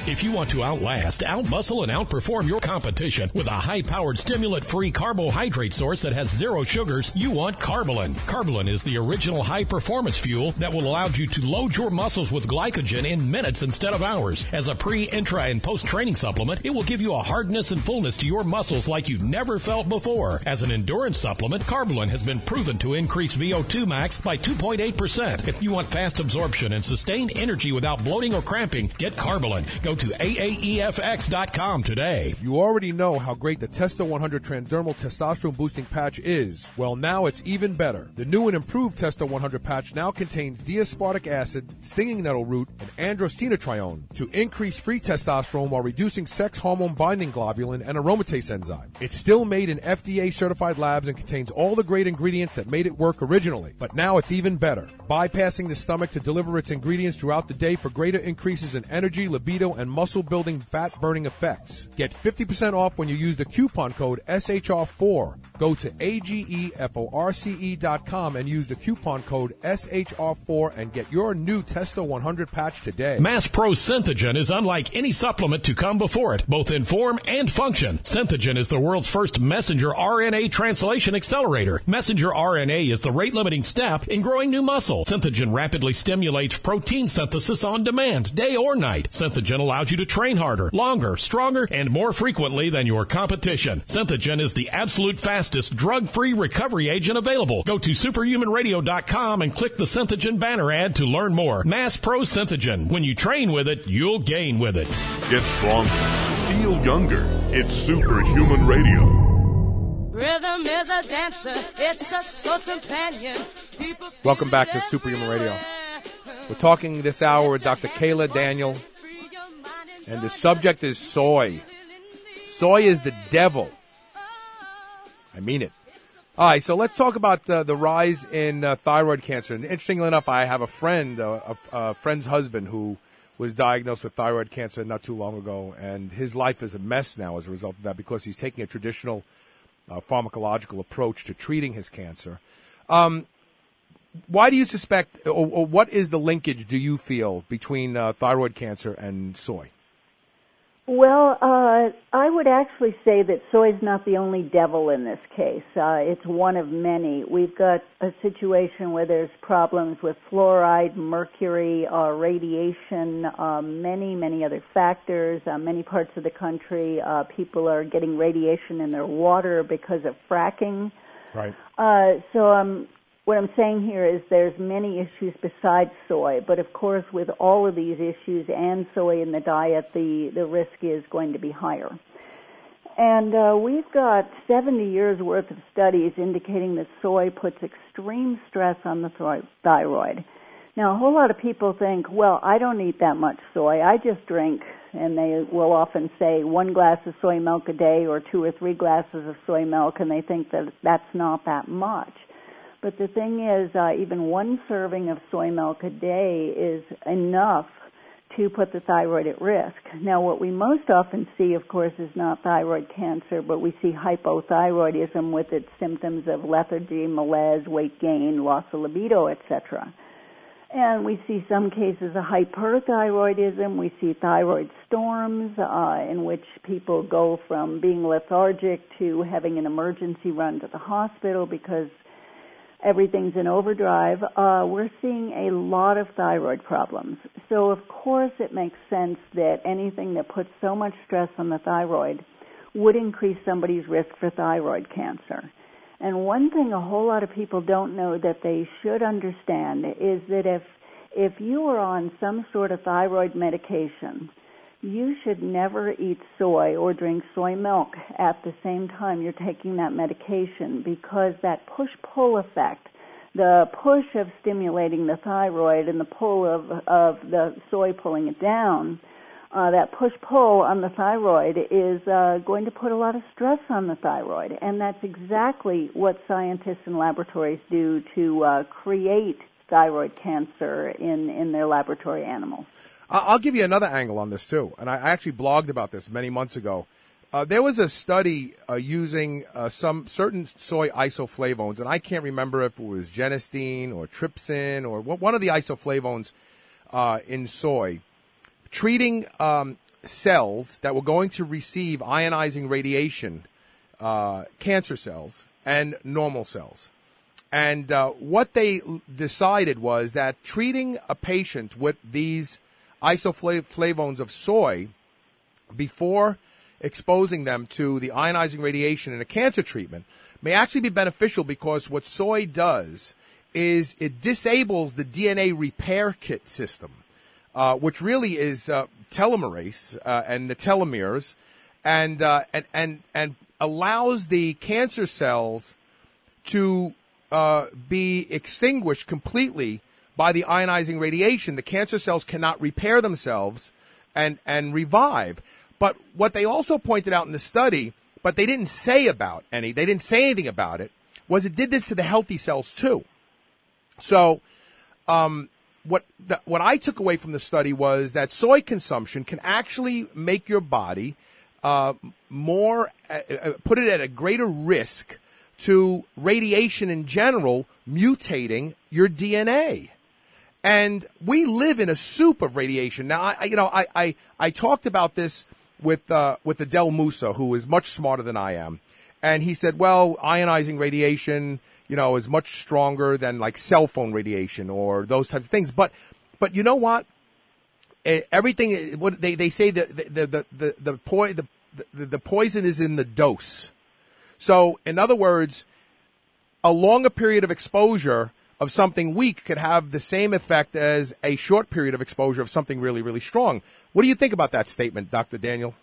If you want to outlast, outmuscle, and outperform your competition with a high-powered, stimulant-free carbohydrate source that has zero sugars, you want Carbolin. Carbolin is the original high-performance fuel that will allow you to load your muscles with glycogen in minutes instead of hours. As a pre, intra, and post-training supplement, it will give you a hardness and fullness to your muscles like you've never felt before. As an endurance supplement, Carbolin has been proven to increase V O two max by two point eight percent. If you want fast absorption and sustained energy without bloating or cramping, get Carbolin. Go to A A E F X dot com today. You already know how great the Testo one hundred Transdermal Testosterone Boosting Patch is. Well, now it's even better. The new and improved Testo one hundred patch now contains D-aspartic acid, stinging nettle root, and androstenedione to increase free testosterone while reducing sex hormone binding globulin and aromatase enzyme. It's still made in F D A-certified labs and contains all the great ingredients that made it work originally. But now it's even better, bypassing the stomach to deliver its ingredients throughout the day for greater increases in energy, libido, and muscle-building, fat-burning effects. Get fifty percent off when you use the coupon code S H R four. Go to A G E F O R C E dot com and use the coupon code S H R four and get your new Testo one hundred patch today. Mass Pro Synthogen is unlike any supplement to come before it, both in form and function. Synthogen is the world's first messenger R N A translation accelerator. Messenger R N A is the rate-limiting step in growing new muscle. Synthogen rapidly stimulates protein synthesis on demand, day or night. Synthogen allows you to train harder, longer, stronger, and more frequently than your competition. Synthogen is the absolute fastest drug-free recovery agent available. Go to superhuman radio dot com and click the Synthogen banner ad to learn more. Mass Pro Synthogen. When you train with it, you'll gain with it. Get stronger. Feel younger. It's Superhuman Radio. Rhythm is a dancer. It's a source companion. People Welcome back to Superhuman Radio. We're talking this hour with Doctor Kayla Daniel, and the subject is soy. Soy is the devil. I mean it. All right, so let's talk about uh, the rise in uh, thyroid cancer. And interestingly enough, I have a friend, uh, a, a friend's husband, who was diagnosed with thyroid cancer not too long ago, and his life is a mess now as a result of that because he's taking a traditional uh, pharmacological approach to treating his cancer. Um, why do you suspect, or, or what is the linkage, do you feel, between uh, thyroid cancer and soy? Well, uh, I would actually say that soy is not the only devil in this case. Uh, it's one of many. We've got a situation where there's problems with fluoride, mercury, uh, radiation, uh, many, many other factors. Uh, many parts of the country, uh, people are getting radiation in their water because of fracking. Right. Uh, so um, what I'm saying here is there's many issues besides soy, but of course with all of these issues and soy in the diet, the, the risk is going to be higher. And uh, we've got seventy years worth of studies indicating that soy puts extreme stress on the th- thyroid. Now, a whole lot of people think, well, I don't eat that much soy. I just drink, and they will often say one glass of soy milk a day or two or three glasses of soy milk, and they think that that's not that much. But the thing is, uh, even one serving of soy milk a day is enough to put the thyroid at risk. Now, what we most often see, of course, is not thyroid cancer, but we see hypothyroidism with its symptoms of lethargy, malaise, weight gain, loss of libido, et cetera. And we see some cases of hyperthyroidism. We see thyroid storms uh, in which people go from being lethargic to having an emergency run to the hospital because everything's in overdrive. Uh, we're seeing a lot of thyroid problems. So, of course, it makes sense that anything that puts so much stress on the thyroid would increase somebody's risk for thyroid cancer. And one thing a whole lot of people don't know that they should understand is that if if you are on some sort of thyroid medication, you should never eat soy or drink soy milk at the same time you're taking that medication because that push-pull effect, the push of stimulating the thyroid and the pull of, of the soy pulling it down, uh, that push-pull on the thyroid is uh, going to put a lot of stress on the thyroid. And that's exactly what scientists in laboratories do to uh, create thyroid cancer in, in their laboratory animals. I'll give you another angle on this, too. And I actually blogged about this many months ago. Uh, there was a study uh, using uh, some certain soy isoflavones, and I can't remember if it was genistein or trypsin or one of the isoflavones uh, in soy, treating um, cells that were going to receive ionizing radiation, uh, cancer cells and normal cells. And uh, what they decided was that treating a patient with these isoflavones of soy before exposing them to the ionizing radiation in a cancer treatment may actually be beneficial, because what soy does is it disables the D N A repair kit system, uh, which really is uh, telomerase uh, and the telomeres, and, uh, and and and allows the cancer cells to uh, be extinguished completely by the ionizing radiation. The cancer cells cannot repair themselves and and revive. But what they also pointed out in the study, but they didn't say about any, they didn't say anything about it, was it did this to the healthy cells too. So, um, what the, what I took away from the study was that soy consumption can actually make your body uh, more, uh, put it at a greater risk to radiation in general mutating your D N A. And we live in a soup of radiation. Now, I, you know, I, I, I talked about this with uh, with Adel Musa, who is much smarter than I am, and he said, "Well, ionizing radiation, you know, is much stronger than like cell phone radiation or those types of things." But, but you know what? Everything what they they say that the the the the the, po- the the the poison is in the dose. So, in other words, a longer period of exposure of something weak could have the same effect as a short period of exposure of something really, really strong. What do you think about that statement, Doctor Daniel?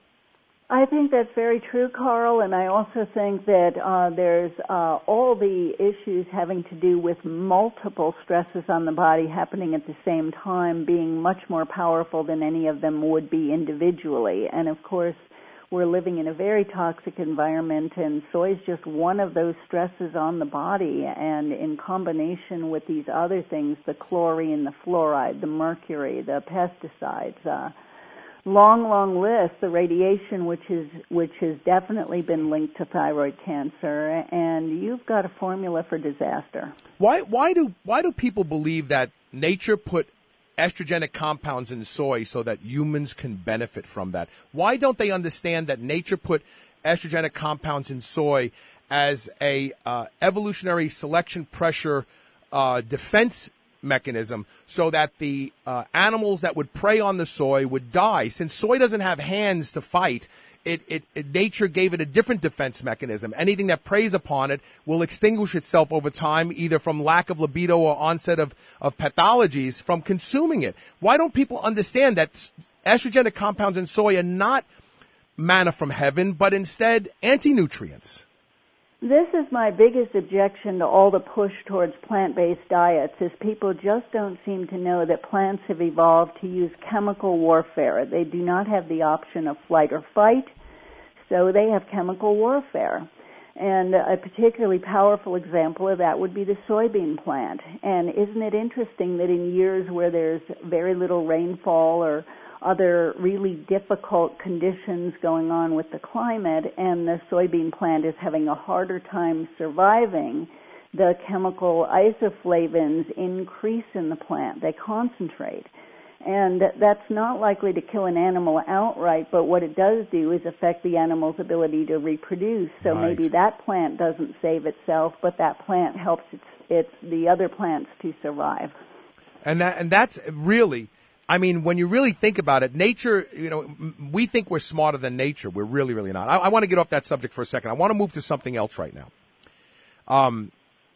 I think that's very true, Carl, and I also think that uh, there's uh, all the issues having to do with multiple stresses on the body happening at the same time being much more powerful than any of them would be individually. And, of course, we're living in a very toxic environment, and soy is just one of those stresses on the body. And in combination with these other things, the chlorine, the fluoride, the mercury, the pesticides, uh, long, long list, the radiation, which is which has definitely been linked to thyroid cancer, and you've got a formula for disaster. Why why do why do people believe that nature put estrogenic compounds in soy so that humans can benefit from that? Why don't they understand that nature put estrogenic compounds in soy as a uh, evolutionary selection pressure uh, defense mechanism so that the uh, animals that would prey on the soy would die? Since soy doesn't have hands to fight, it, it, it nature gave it a different defense mechanism. Anything that preys upon it will extinguish itself over time, either from lack of libido or onset of, of pathologies from consuming it. Why don't people understand that estrogenic compounds in soy are not manna from heaven, but instead anti-nutrients? This is my biggest objection to all the push towards plant-based diets, is people just don't seem to know that plants have evolved to use chemical warfare. They do not have the option of flight or fight, so they have chemical warfare. And a particularly powerful example of that would be the soybean plant. And isn't it interesting that in years where there's very little rainfall or other really difficult conditions going on with the climate, and the soybean plant is having a harder time surviving, the chemical isoflavones increase in the plant. They concentrate. And that's not likely to kill an animal outright, but what it does do is affect the animal's ability to reproduce. So Right. maybe that plant doesn't save itself, but that plant helps its, its the other plants to survive. And that and that's really, I mean, when you really think about it, nature, you know, we think we're smarter than nature. We're really, really not. I, I want to get off that subject for a second. I want to move to something else right now. Um,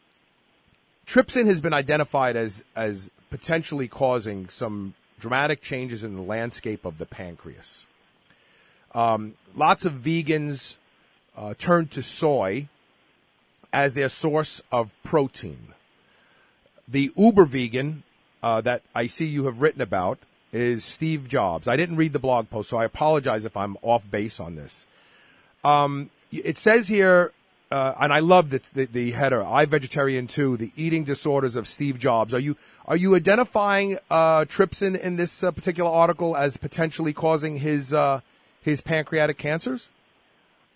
trypsin has been identified as as potentially causing some dramatic changes in the landscape of the pancreas. Um, lots of vegans uh, turn to soy as their source of protein. The uber vegan uh, that I see you have written about is Steve Jobs. I didn't read the blog post, so I apologize if I'm off base on this. Um, it says here, uh, and I love the, the, the header, I Vegetarian Too, the eating disorders of Steve Jobs. Are you are you identifying uh, trypsin in this uh, particular article as potentially causing his uh, his pancreatic cancers?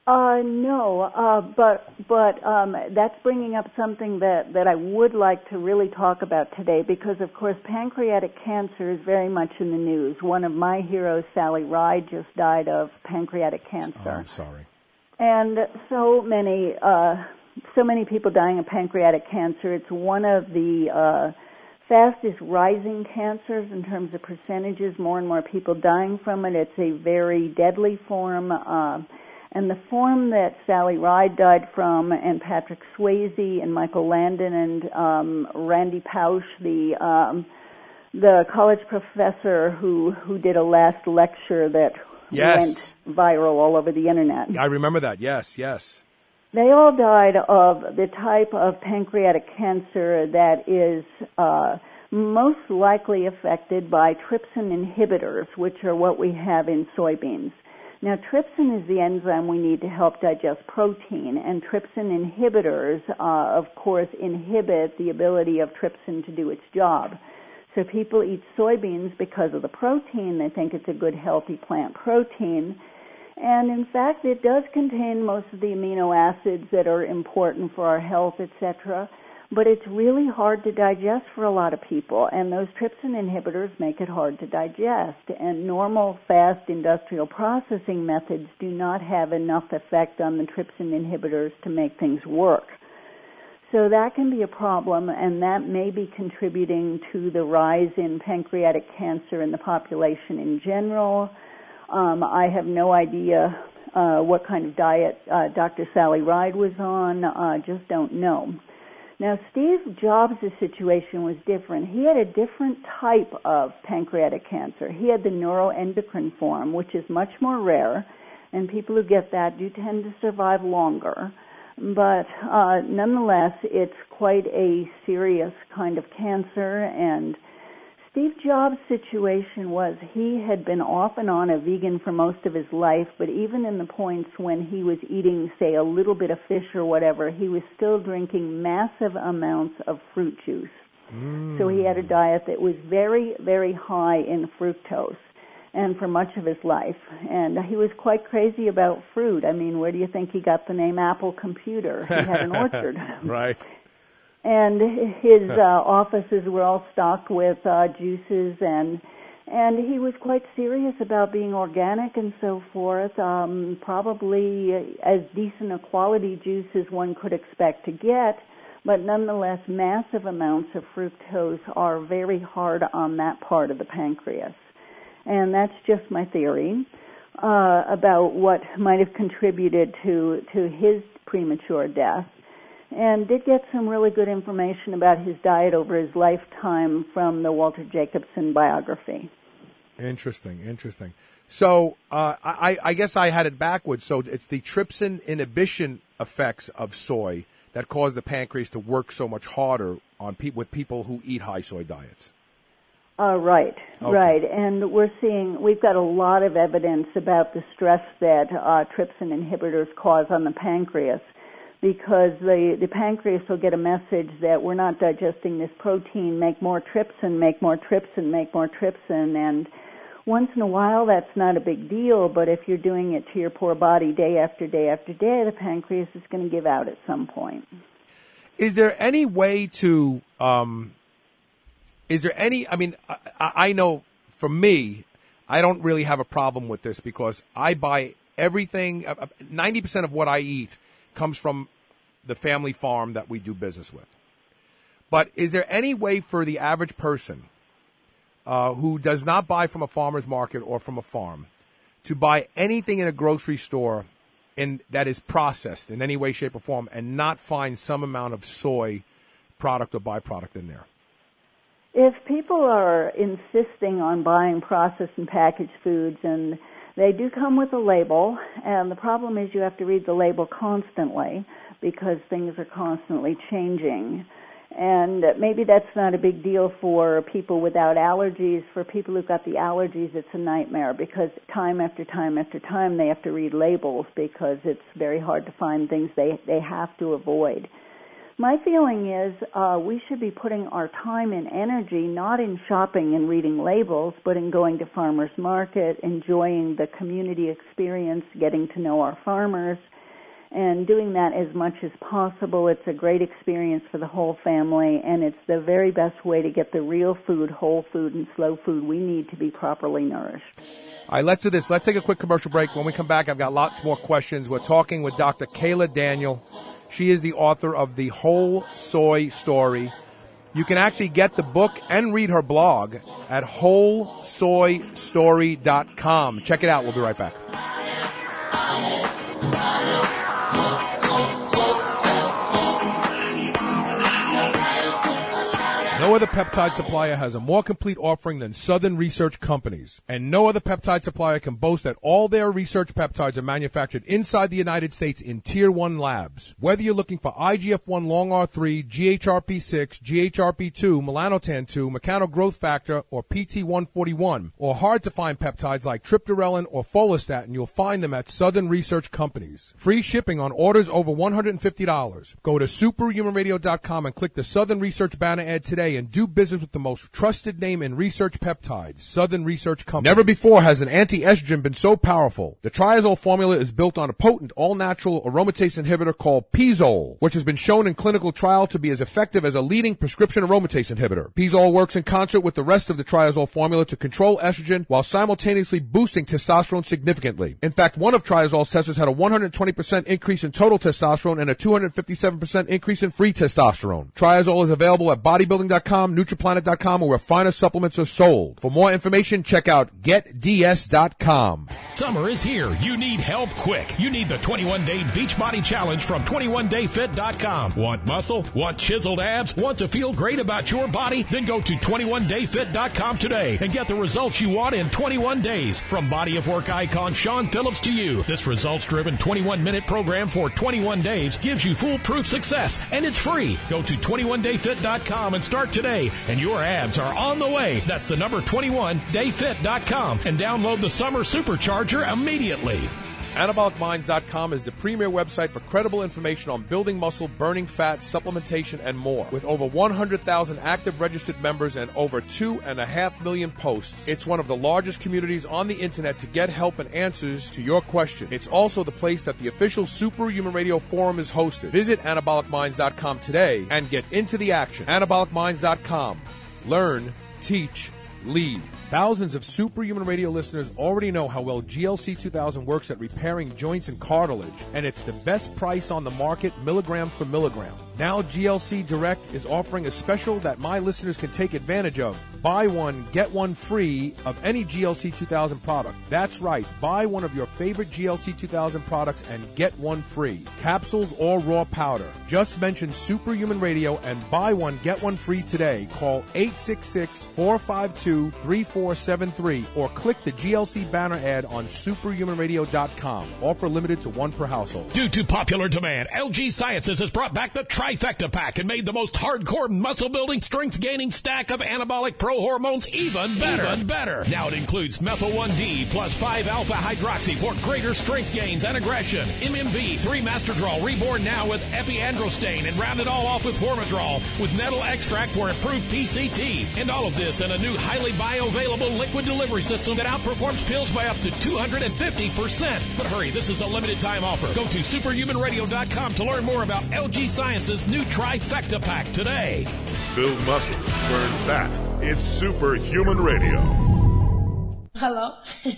Uh, no, uh, but but um, that's bringing up something that, that I would like to really talk about today because, of course, pancreatic cancer is very much in the news. One of my heroes, Sally Ride, just died of pancreatic cancer. Oh, I'm sorry. And so many uh, so many people dying of pancreatic cancer. It's one of the uh, fastest rising cancers in terms of percentages. More and more people dying from it. It's a very deadly form. Uh, And the form that Sally Ride died from, and Patrick Swayze and Michael Landon and um, Randy Pausch, the um, the college professor who, who did a last lecture that yes. went viral all over the internet. I remember that. Yes, yes. They all died of the type of pancreatic cancer that is uh, most likely affected by trypsin inhibitors, which are what we have in soybeans. Now, trypsin is the enzyme we need to help digest protein, and trypsin inhibitors, uh, of course, inhibit the ability of trypsin to do its job. So people eat soybeans because of the protein. They think it's a good, healthy plant protein. And, in fact, it does contain most of the amino acids that are important for our health, et cetera, but it's really hard to digest for a lot of people, and those trypsin inhibitors make it hard to digest. And normal, fast industrial processing methods do not have enough effect on the trypsin inhibitors to make things work. So that can be a problem, and that may be contributing to the rise in pancreatic cancer in the population in general. Um, I have no idea uh, what kind of diet uh, Doctor Sally Ride was on. I uh, just don't know. Now, Steve Jobs' situation was different. He had a different type of pancreatic cancer. He had the neuroendocrine form, which is much more rare, and people who get that do tend to survive longer. But uh, nonetheless, it's quite a serious kind of cancer, and Steve Jobs' situation was he had been off and on a vegan for most of his life, but even in the points when he was eating, say, a little bit of fish or whatever, he was still drinking massive amounts of fruit juice. Mm. So he had a diet that was very, very high in fructose, and for much of his life. And he was quite crazy about fruit. I mean, where do you think he got the name Apple Computer? He had an orchard. Right. And his uh, offices were all stocked with uh, juices, and and he was quite serious about being organic and so forth, um, probably as decent a quality juice as one could expect to get, but nonetheless massive amounts of fructose are very hard on that part of the pancreas. And that's just my theory uh, about what might have contributed to, to his premature death. And did get some really good information about his diet over his lifetime from the Walter Jacobson biography. Interesting, interesting. So uh, I, I guess I had it backwards. So it's the trypsin inhibition effects of soy that cause the pancreas to work so much harder on pe- with people who eat high soy diets. Uh, right, okay. right. And we're seeing, we've got a lot of evidence about the stress that uh, trypsin inhibitors cause on the pancreas, because the, the pancreas will get a message that we're not digesting this protein, make more trypsin, make more trypsin, make more trypsin, and once in a while that's not a big deal, but if you're doing it to your poor body day after day after day, the pancreas is going to give out at some point. Is there any way to, um, is there any, I mean, I, I know for me, I don't really have a problem with this because I buy everything, ninety percent of what I eat comes from the family farm that we do business with. But is there any way for the average person uh, who does not buy from a farmer's market or from a farm to buy anything in a grocery store in, that is processed in any way, shape, or form and not find some amount of soy product or byproduct in there? If people are insisting on buying processed and packaged foods, and they do come with a label, and the problem is you have to read the label constantly because things are constantly changing. And maybe that's not a big deal for people without allergies. For people who've got the allergies, it's a nightmare because time after time after time they have to read labels because it's very hard to find things they, they have to avoid. My feeling is uh, we should be putting our time and energy not in shopping and reading labels, but in going to farmers market, enjoying the community experience, getting to know our farmers, and doing that as much as possible. It's a great experience for the whole family, and it's the very best way to get the real food, whole food, and slow food we need to be properly nourished. All right, let's do this. Let's take a quick commercial break. When we come back, I've got lots more questions. We're talking with Doctor Kayla Daniel. She is the author of The Whole Soy Story. You can actually get the book and read her blog at whole soy story dot com. Check it out. We'll be right back. No other peptide supplier has a more complete offering than Southern Research Companies. And no other peptide supplier can boast that all their research peptides are manufactured inside the United States in Tier one labs. Whether you're looking for I G F one long R three, G H R P six, G H R P two, melanotan two, mechano growth factor, or P T one forty-one, or hard-to-find peptides like triptorelin or follistatin, you'll find them at Southern Research Companies. Free shipping on orders over one hundred fifty dollars. Go to superhuman radio dot com and click the Southern Research banner ad today and do business with the most trusted name in research peptides, Southern Research Company. Never before has an anti-estrogen been so powerful. The triazole formula is built on a potent all-natural aromatase inhibitor called Pizole, which has been shown in clinical trial to be as effective as a leading prescription aromatase inhibitor. Pizole works in concert with the rest of the triazole formula to control estrogen while simultaneously boosting testosterone significantly. In fact, one of triazole's testers had a one hundred twenty percent increase in total testosterone and a two hundred fifty-seven percent increase in free testosterone. Triazole is available at bodybuilding dot com, Nutriplanet dot com, or where finer supplements are sold. For more information, check out get d s dot com. Summer is here. You need help quick. You need the twenty-one day Beachbody Challenge from twenty-one day fit dot com. Want muscle? Want chiseled abs? Want to feel great about your body? Then go to twenty-one day fit dot com today and get the results you want in twenty-one days. From body of work icon Sean Phillips to you, this results-driven twenty-one minute program for twenty-one days gives you foolproof success, and it's free. Go to twenty-one day fit dot com and start today, and your abs are on the way. That's the number twenty-one day fit dot com, and download the Summer Supercharger immediately. anabolic minds dot com is the premier website for credible information on building muscle, burning fat, supplementation, and more. With over one hundred thousand active registered members and over two and a half million posts, it's one of the largest communities on the internet to get help and answers to your questions. It's also the place that the official Superhuman Radio Forum is hosted. Visit anabolic minds dot com today and get into the action. anabolic minds dot com. Learn, teach, lead. Thousands of Superhuman Radio listeners already know how well G L C two thousand works at repairing joints and cartilage, and it's the best price on the market, milligram for milligram. Now G L C Direct is offering a special that my listeners can take advantage of. Buy one, get one free of any G L C two thousand product. That's right, buy one of your favorite G L C two thousand products and get one free. Capsules or raw powder. Just mention Superhuman Radio and buy one, get one free today. Call eight six six, four five two, three four seven three or click the G L C banner ad on superhuman radio dot com. Offer limited to one per household. Due to popular demand, L G Sciences has brought back the Trifecta Pack and made the most hardcore muscle-building, strength-gaining stack of anabolic pro hormones even better. Even better. Now it includes Methyl one D plus five alpha hydroxy for greater strength gains and aggression. M M V, three Masterdrol, reborn now with epiandrostane, and round it all off with Formidrol with nettle extract for improved P C T. And all of this in a new highly bioavailable liquid delivery system that outperforms pills by up to two hundred fifty percent. But hurry, this is a limited time offer. Go to superhuman radio dot com to learn more about L G Science's new Trifecta Pack today. Build muscle, burn fat. It's Superhuman Radio. Hello.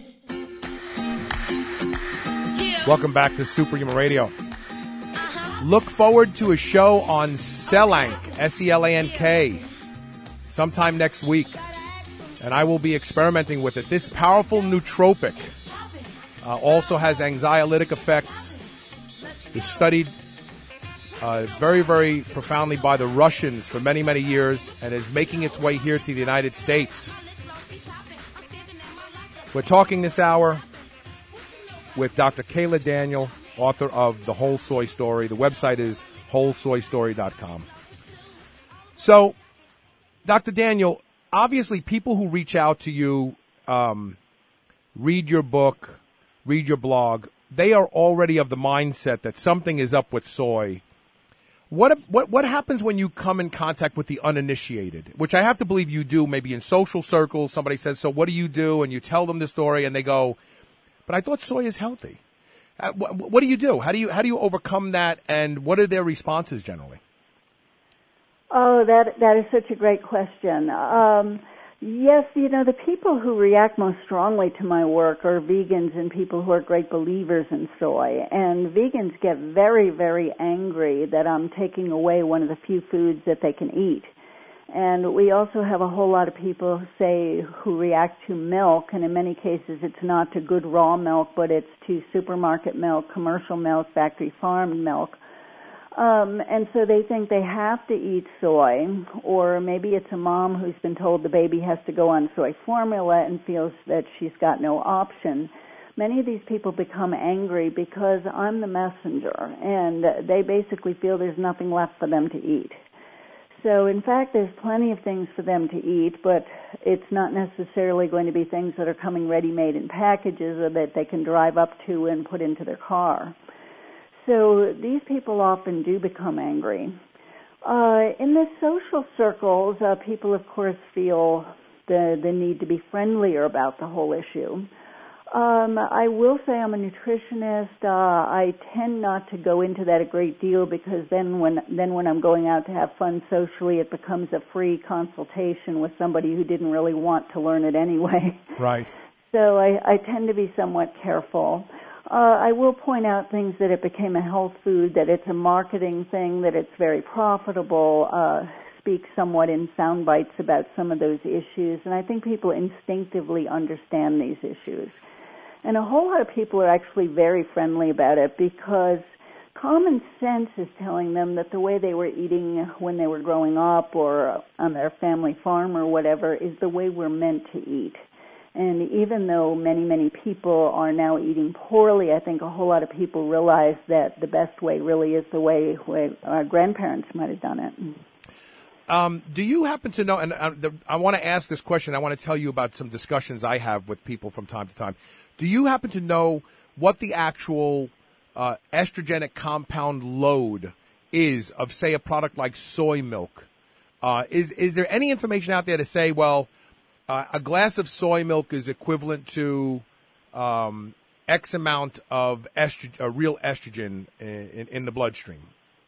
Yeah. Welcome back to Superhuman Radio. Uh-huh. Look forward to a show on Selank, S E L A N K, sometime next week. And I will be experimenting with it. This powerful nootropic uh, also has anxiolytic effects. It's studied uh, very, very profoundly by the Russians for many, many years and is making its way here to the United States. We're talking this hour with Doctor Kayla Daniel, author of The Whole Soy Story. The website is whole soy story dot com. So, Doctor Daniel, obviously, people who reach out to you, um, read your book, read your blog, they are already of the mindset that something is up with soy. What what what happens when you come in contact with the uninitiated, which I have to believe you do, maybe in social circles? Somebody says, so what do you do? And you tell them the story, and they go, but I thought soy is healthy. Uh, wh- what do you do? How do you how do you overcome that? And what are their responses generally? Oh, that that is such a great question. Um, yes, you know, the people who react most strongly to my work are vegans and people who are great believers in soy. And vegans get very, very angry that I'm taking away one of the few foods that they can eat. And we also have a whole lot of people who say who react to milk, and in many cases it's not to good raw milk, but it's to supermarket milk, commercial milk, factory farmed milk. Um, and so they think they have to eat soy, or maybe it's a mom who's been told the baby has to go on soy formula and feels that she's got no option. Many of these people become angry because I'm the messenger, and they basically feel there's nothing left for them to eat. So, in fact, there's plenty of things for them to eat, but it's not necessarily going to be things that are coming ready-made in packages or that they can drive up to and put into their car. So these people often do become angry. Uh, in the social circles, uh, people, of course, feel the, the need to be friendlier about the whole issue. Um, I will say I'm a nutritionist. Uh, I tend not to go into that a great deal because then when then when I'm going out to have fun socially, it becomes a free consultation with somebody who didn't really want to learn it anyway. Right. So I, I tend to be somewhat careful. Uh, I will point out things that it became a health food, that it's a marketing thing, that it's very profitable, uh, speak somewhat in sound bites about some of those issues, and I think people instinctively understand these issues. And a whole lot of people are actually very friendly about it because common sense is telling them that the way they were eating when they were growing up or on their family farm or whatever is the way we're meant to eat. And even though many, many people are now eating poorly, I think a whole lot of people realize that the best way really is the way, way our grandparents might have done it. Um, do you happen to know, and I, the, I want to ask this question, I want to tell you about some discussions I have with people from time to time. Do you happen to know what the actual uh, estrogenic compound load is of, say, a product like soy milk? Uh, is, is there any information out there to say, well, Uh, a glass of soy milk is equivalent to um, X amount of estrogen, uh, real estrogen in, in, in the bloodstream?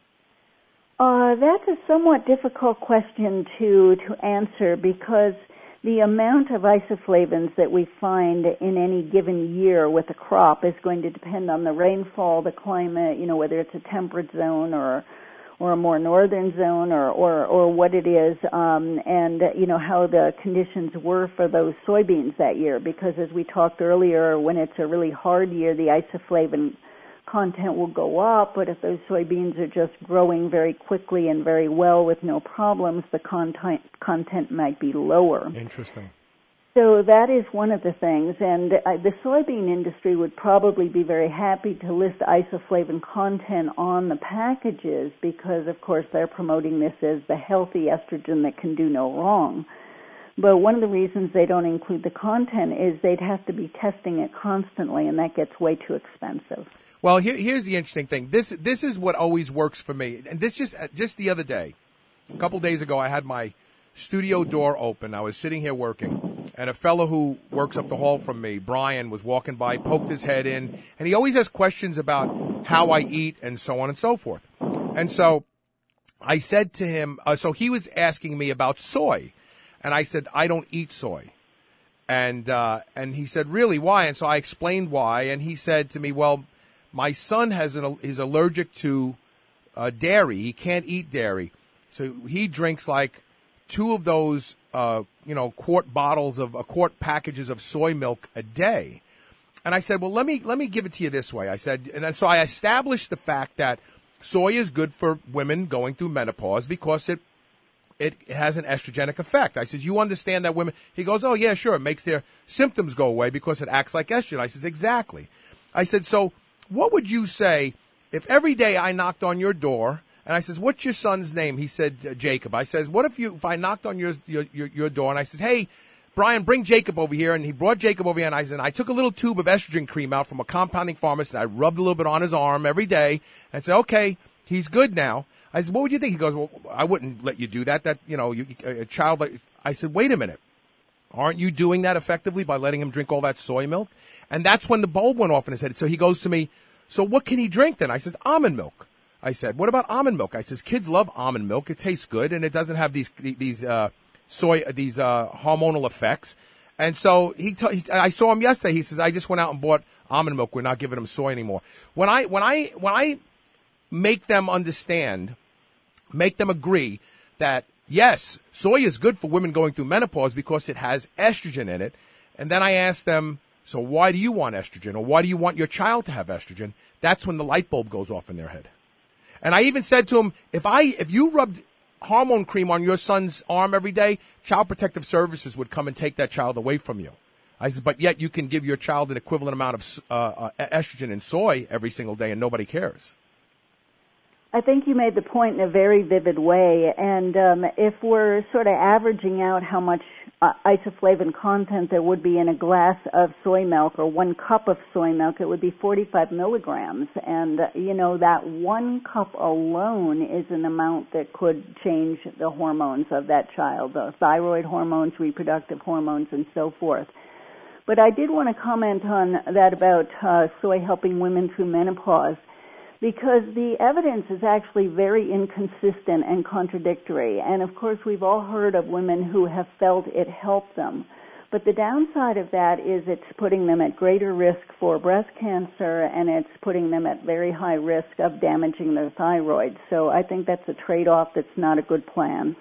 Uh, that's a somewhat difficult question to to answer because the amount of isoflavones that we find in any given year with a crop is going to depend on the rainfall, the climate, you know, whether it's a temperate zone or or a more northern zone, or, or, or what it is, um, and, you know, how the conditions were for those soybeans that year. Because as we talked earlier, when it's a really hard year, the isoflavone content will go up, but if those soybeans are just growing very quickly and very well with no problems, the content, content might be lower. Interesting. So that is one of the things, and uh, the soybean industry would probably be very happy to list isoflavone content on the packages because, of course, they're promoting this as the healthy estrogen that can do no wrong. But one of the reasons they don't include the content is they'd have to be testing it constantly, and that gets way too expensive. Well, here, here's the interesting thing. This this is what always works for me. And this just just the other day, a couple days ago, I had my studio door open. I was sitting here working. And a fellow who works up the hall from me, Brian, was walking by, poked his head in, and he always has questions about how I eat and so on and so forth. And so I said to him, uh, so he was asking me about soy, and I said, I don't eat soy. And uh, and he said, really, why? And so I explained why, and he said to me, well, my son has an, is allergic to uh, dairy. He can't eat dairy. So he drinks like two of those Uh, you know, quart bottles of, uh, quart packages of soy milk a day. And I said, well, let me, let me give it to you this way. I said, and so I established the fact that soy is good for women going through menopause because it, it has an estrogenic effect. I says, you understand that women, he goes, oh yeah, sure. It makes their symptoms go away because it acts like estrogen. I says, exactly. I said, so what would you say if every day I knocked on your door and I says, what's your son's name? He said, uh, Jacob. I says, what if you, if I knocked on your, your, your, your door and I said, hey, Brian, bring Jacob over here. And he brought Jacob over here and I said, I took a little tube of estrogen cream out from a compounding pharmacist. I rubbed a little bit on his arm every day and said, okay, he's good now. I said, what would you think? He goes, well, I wouldn't let you do that. That, you know, you, a child, like, I said, wait a minute. Aren't you doing that effectively by letting him drink all that soy milk? And that's when the bulb went off in his head. So he goes to me, so what can he drink then? I says, almond milk. I said, what about almond milk? I says, kids love almond milk. It tastes good, and it doesn't have these these uh, soy these uh, hormonal effects. And so he, t- he, I saw him yesterday. He says, I just went out and bought almond milk. We're not giving him soy anymore. When I when I when I make them understand, make them agree that yes, soy is good for women going through menopause because it has estrogen in it, and then I ask them, so why do you want estrogen, or why do you want your child to have estrogen? That's when the light bulb goes off in their head. And I even said to him, if I if you rubbed hormone cream on your son's arm every day, Child Protective Services would come and take that child away from you. I said, but yet you can give your child an equivalent amount of uh, uh, estrogen in soy every single day, and nobody cares. I think you made the point in a very vivid way, and um, if we're sort of averaging out how much uh, isoflavone content there would be in a glass of soy milk or one cup of soy milk, it would be forty-five milligrams, and uh, you know, that one cup alone is an amount that could change the hormones of that child, the thyroid hormones, reproductive hormones, and so forth. But I did want to comment on that about uh, soy helping women through menopause, because the evidence is actually very inconsistent and contradictory. And of course, we've all heard of women who have felt it helped them. But the downside of that is it's putting them at greater risk for breast cancer, and it's putting them at very high risk of damaging their thyroid. So I think that's a trade-off that's not a good plan.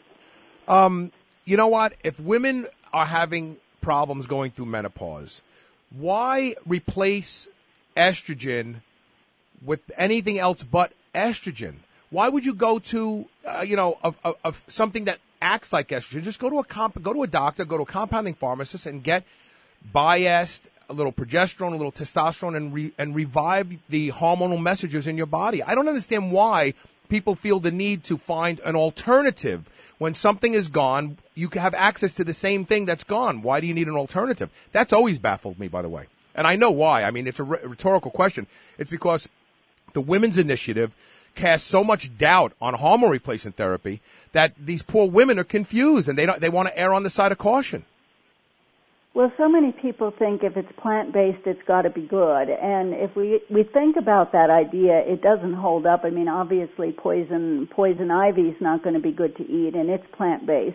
Um, you know what? If women are having problems going through menopause, why replace estrogen with anything else but estrogen? Why would you go to, uh, you know, of, of, of something that acts like estrogen? Just go to a comp- go to a doctor, go to a compounding pharmacist, and get Biest, a little progesterone, a little testosterone, and re- and revive the hormonal messages in your body. I don't understand why people feel the need to find an alternative when something is gone. You can have access to the same thing that's gone. Why do you need an alternative? That's always baffled me, by the way. And I know why. I mean, it's a r- rhetorical question. It's because the Women's Initiative casts so much doubt on hormone replacement therapy that these poor women are confused, and they don't, they want to err on the side of caution. Well, so many people think if it's plant-based, it's got to be good. And if we we think about that idea, it doesn't hold up. I mean, obviously, poison poison ivy is not going to be good to eat, and it's plant-based.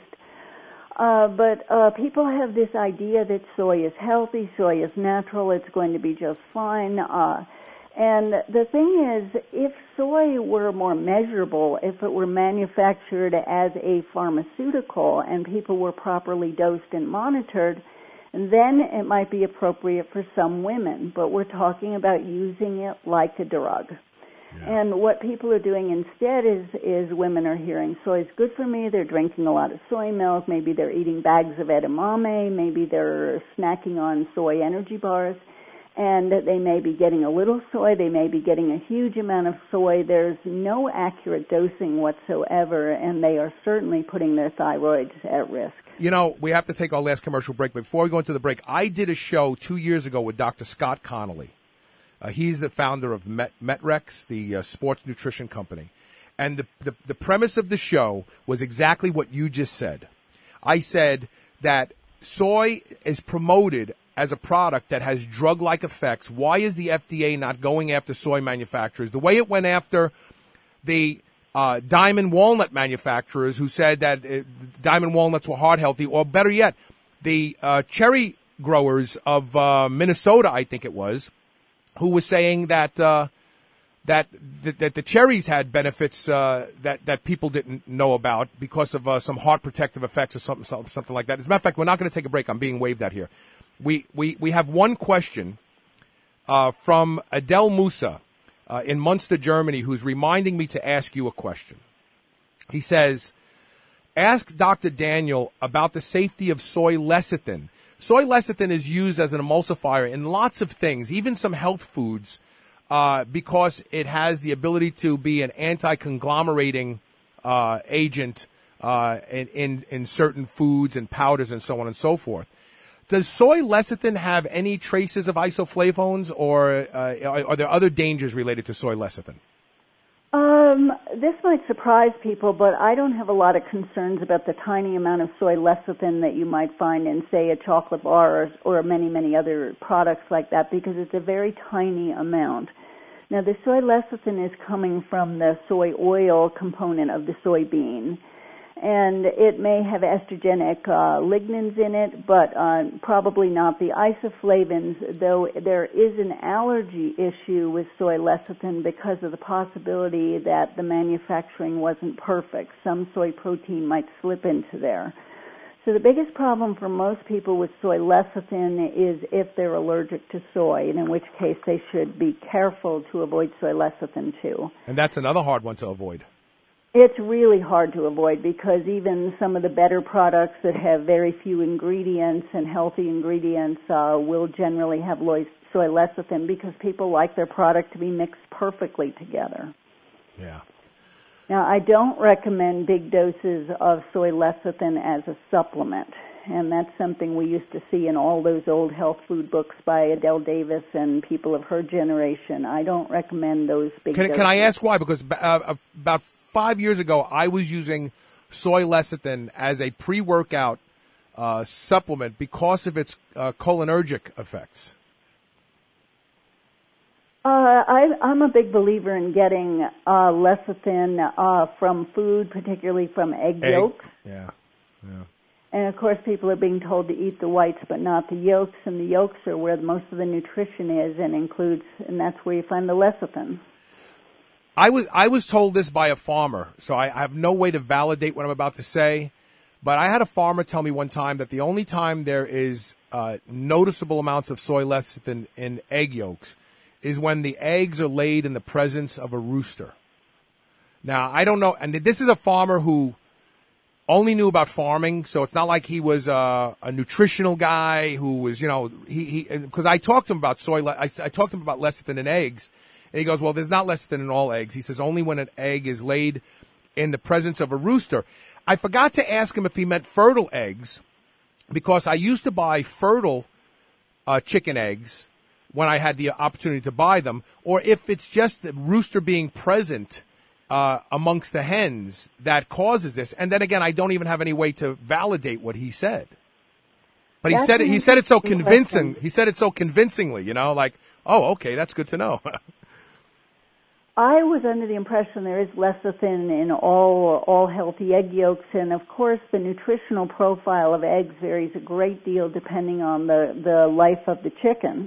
Uh, but uh, people have this idea that soy is healthy, soy is natural, it's going to be just fine. Uh, and the thing is, if soy were more measurable, if it were manufactured as a pharmaceutical and people were properly dosed and monitored, then it might be appropriate for some women. But we're talking about using it like a drug. Yeah. And what people are doing instead is, is women are hearing soy is good for me. They're drinking a lot of soy milk. Maybe they're eating bags of edamame. Maybe they're snacking on soy energy bars. And they may be getting a little soy. They may be getting a huge amount of soy. There's no accurate dosing whatsoever, and they are certainly putting their thyroids at risk. You know, we have to take our last commercial break. Before we go into the break, I did a show two years ago with Doctor Scott Connolly. Uh, he's the founder of Met, Metrex, the uh, sports nutrition company. And the, the, the premise of the show was exactly what you just said. I said that soy is promoted as a product that has drug-like effects. Why is the F D A not going after soy manufacturers the way it went after the uh, diamond walnut manufacturers who said that uh, diamond walnuts were heart healthy, or better yet, the uh, cherry growers of uh, Minnesota, I think it was, who was saying that uh, that, that that the cherries had benefits uh, that that people didn't know about because of uh, some heart protective effects or something, something something like that. As a matter of fact, we're not going to take a break. I'm being waved at here. We we we have one question uh, from Adel Musa uh, in Munster, Germany, who's reminding me to ask you a question. He says, ask Doctor Daniel about the safety of soy lecithin. Soy lecithin is used as an emulsifier in lots of things, even some health foods, uh, because it has the ability to be an anti-conglomerating uh, agent uh, in, in, in certain foods and powders and so on and so forth. Does soy lecithin have any traces of isoflavones, or uh, are, are there other dangers related to soy lecithin? Um, this might surprise people, but I don't have a lot of concerns about the tiny amount of soy lecithin that you might find in, say, a chocolate bar or, or many, many other products like that, because it's a very tiny amount. Now, the soy lecithin is coming from the soy oil component of the soybean, and it may have estrogenic uh, lignins in it, but uh, probably not the isoflavones, though there is an allergy issue with soy lecithin because of the possibility that the manufacturing wasn't perfect. Some soy protein might slip into there. So the biggest problem for most people with soy lecithin is if they're allergic to soy, and in which case they should be careful to avoid soy lecithin too. And that's another hard one to avoid. It's really hard to avoid because even some of the better products that have very few ingredients and healthy ingredients uh, will generally have soy lecithin because people like their product to be mixed perfectly together. Yeah. Now, I don't recommend big doses of soy lecithin as a supplement, and that's something we used to see in all those old health food books by Adele Davis and people of her generation. I don't recommend those big Can, doses. can I ask why? Because uh, about five years ago, I was using soy lecithin as a pre-workout uh, supplement because of its uh, cholinergic effects. Uh, I, I'm a big believer in getting uh, lecithin uh, from food, particularly from egg, Egg. yolks. Yeah, yeah. And, of course, people are being told to eat the whites but not the yolks, and the yolks are where most of the nutrition is and includes, and that's where you find the lecithin. I was I was told this by a farmer, so I, I have no way to validate what I'm about to say, but I had a farmer tell me one time that the only time there is uh, noticeable amounts of soy lecithin in egg yolks is when the eggs are laid in the presence of a rooster. Now, I don't know, and this is a farmer who only knew about farming, so it's not like he was uh, a nutritional guy who was, you know, he because I talked to him about soy, I, I talked to him about lecithin in eggs, and he goes, well, there's not lecithin in all eggs. He says only when an egg is laid in the presence of a rooster. I forgot to ask him if he meant fertile eggs, because I used to buy fertile uh, chicken eggs when I had the opportunity to buy them, or if it's just the rooster being present uh, amongst the hens that causes this. And then again, I don't even have any way to validate what he said. But he That's said it, he said it so convincing. question. He said it so convincingly, you know, like, oh, okay, that's good to know. I was under the impression there is lecithin in all all healthy egg yolks, and of course the nutritional profile of eggs varies a great deal depending on the, the life of the chicken.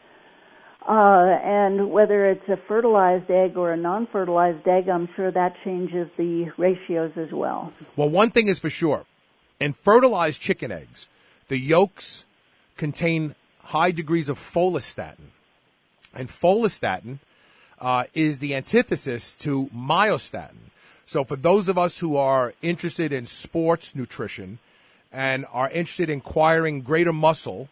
Uh, and whether it's a fertilized egg or a non-fertilized egg, I'm sure that changes the ratios as well. Well, one thing is for sure. In fertilized chicken eggs, the yolks contain high degrees of follistatin. And follistatin uh, is the antithesis to myostatin. So for those of us who are interested in sports nutrition and are interested in acquiring greater muscle,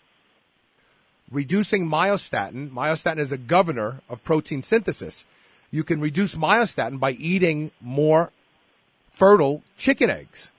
reducing myostatin, myostatin is a governor of protein synthesis. You can reduce myostatin by eating more fertile chicken eggs.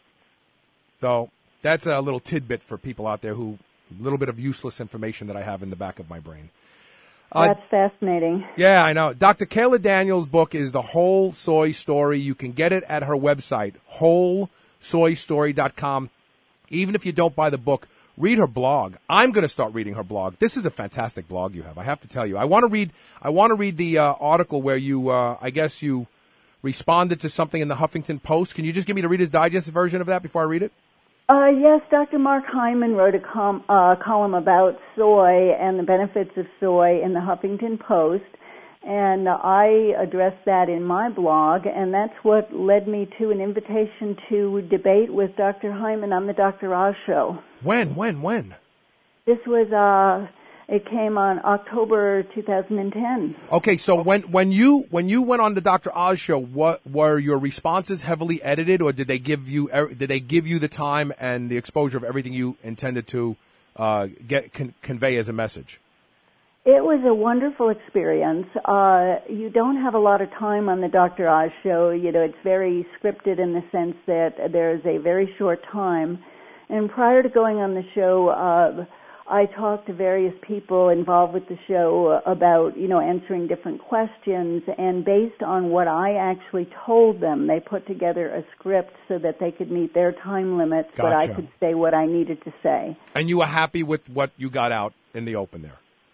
So that's a little tidbit for people out there who, a little bit of useless information that I have in the back of my brain. Uh, That's fascinating. Yeah, I know. Doctor Kayla Daniels' book is The Whole Soy Story. You can get it at her website, whole soy story dot com. Even if you don't buy the book, read her blog. I'm going to start reading her blog. This is a fantastic blog you have, I have to tell you. I want to read I want to read the uh, article where you, uh, I guess you responded to something in the Huffington Post. Can you just give me the Reader's Digest version of that before I read it? Uh, yes, Doctor Mark Hyman wrote a com- uh, column about soy and the benefits of soy in the Huffington Post, and I addressed that in my blog, and that's what led me to an invitation to debate with Doctor Hyman on the Doctor Oz Show. When, when, when? This was, uh, it came on October two thousand ten. Okay, so when when you when you went on the Doctor Oz show, what were your responses heavily edited, or did they give you did they give you the time and the exposure of everything you intended to uh, get con- convey as a message? It was a wonderful experience. Uh, you don't have a lot of time on the Doctor Oz show. You know, it's very scripted in the sense that there's a very short time. And prior to going on the show, uh, I talked to various people involved with the show about, you know, answering different questions, and based on what I actually told them, they put together a script so that they could meet their time limits, Gotcha. but I could say what I needed to say. And you were happy with what you got out in the open there?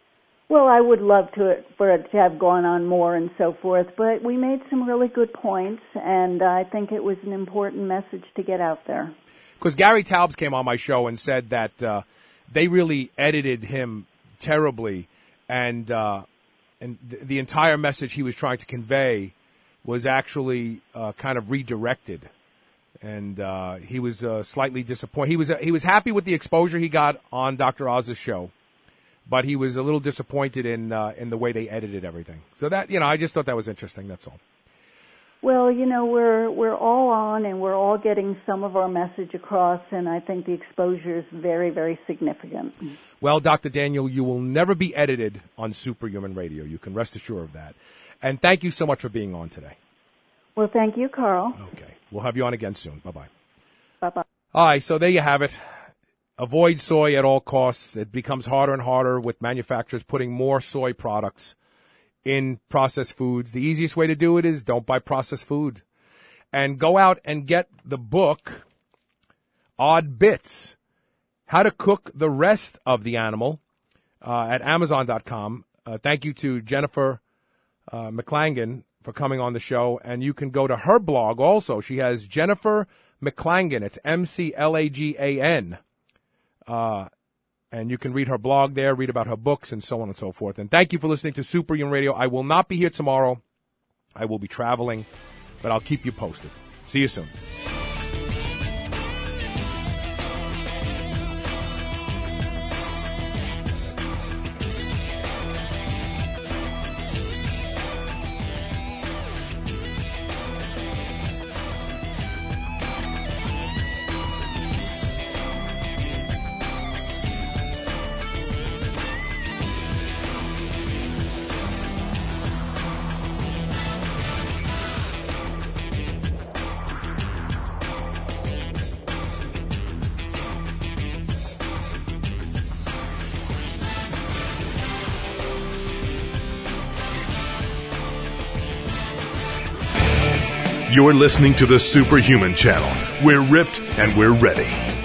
Well, I would love to for it to have gone on more and so forth, but we made some really good points, and I think it was an important message to get out there. Because Gary Taubes came on my show and said that uh, they really edited him terribly, and uh, and th- the entire message he was trying to convey was actually uh, kind of redirected, and uh, he was uh, slightly disappointed. He was uh, he was happy with the exposure he got on Doctor Oz's show, but he was a little disappointed in uh, in the way they edited everything. So that, you know, I just thought that was interesting. That's all. Well, you know, we're we're all on and we're all getting some of our message across, and I think the exposure is very, very significant. Well, Doctor Daniel, you will never be edited on Superhuman Radio. You can rest assured of that. And thank you so much for being on today. Well, thank you, Carl. Okay. We'll have you on again soon. Bye-bye. Bye-bye. All right, so there you have it. Avoid soy at all costs. It becomes harder and harder with manufacturers putting more soy products in processed foods. The easiest way to do it is don't buy processed food. And go out and get the book, Odd Bits, How to Cook the Rest of the Animal, uh, at amazon dot com. Uh, thank you to Jennifer uh, McClangan for coming on the show. And you can go to her blog also. She has Jennifer McClangan. It's M C L A G A N. Uh, and you can read her blog there, read about her books, and so on and so forth. And thank you for listening to Superhuman Radio. I will not be here tomorrow. I will be traveling, but I'll keep you posted. See you soon. You're listening to the Superhuman Channel. We're ripped and we're ready.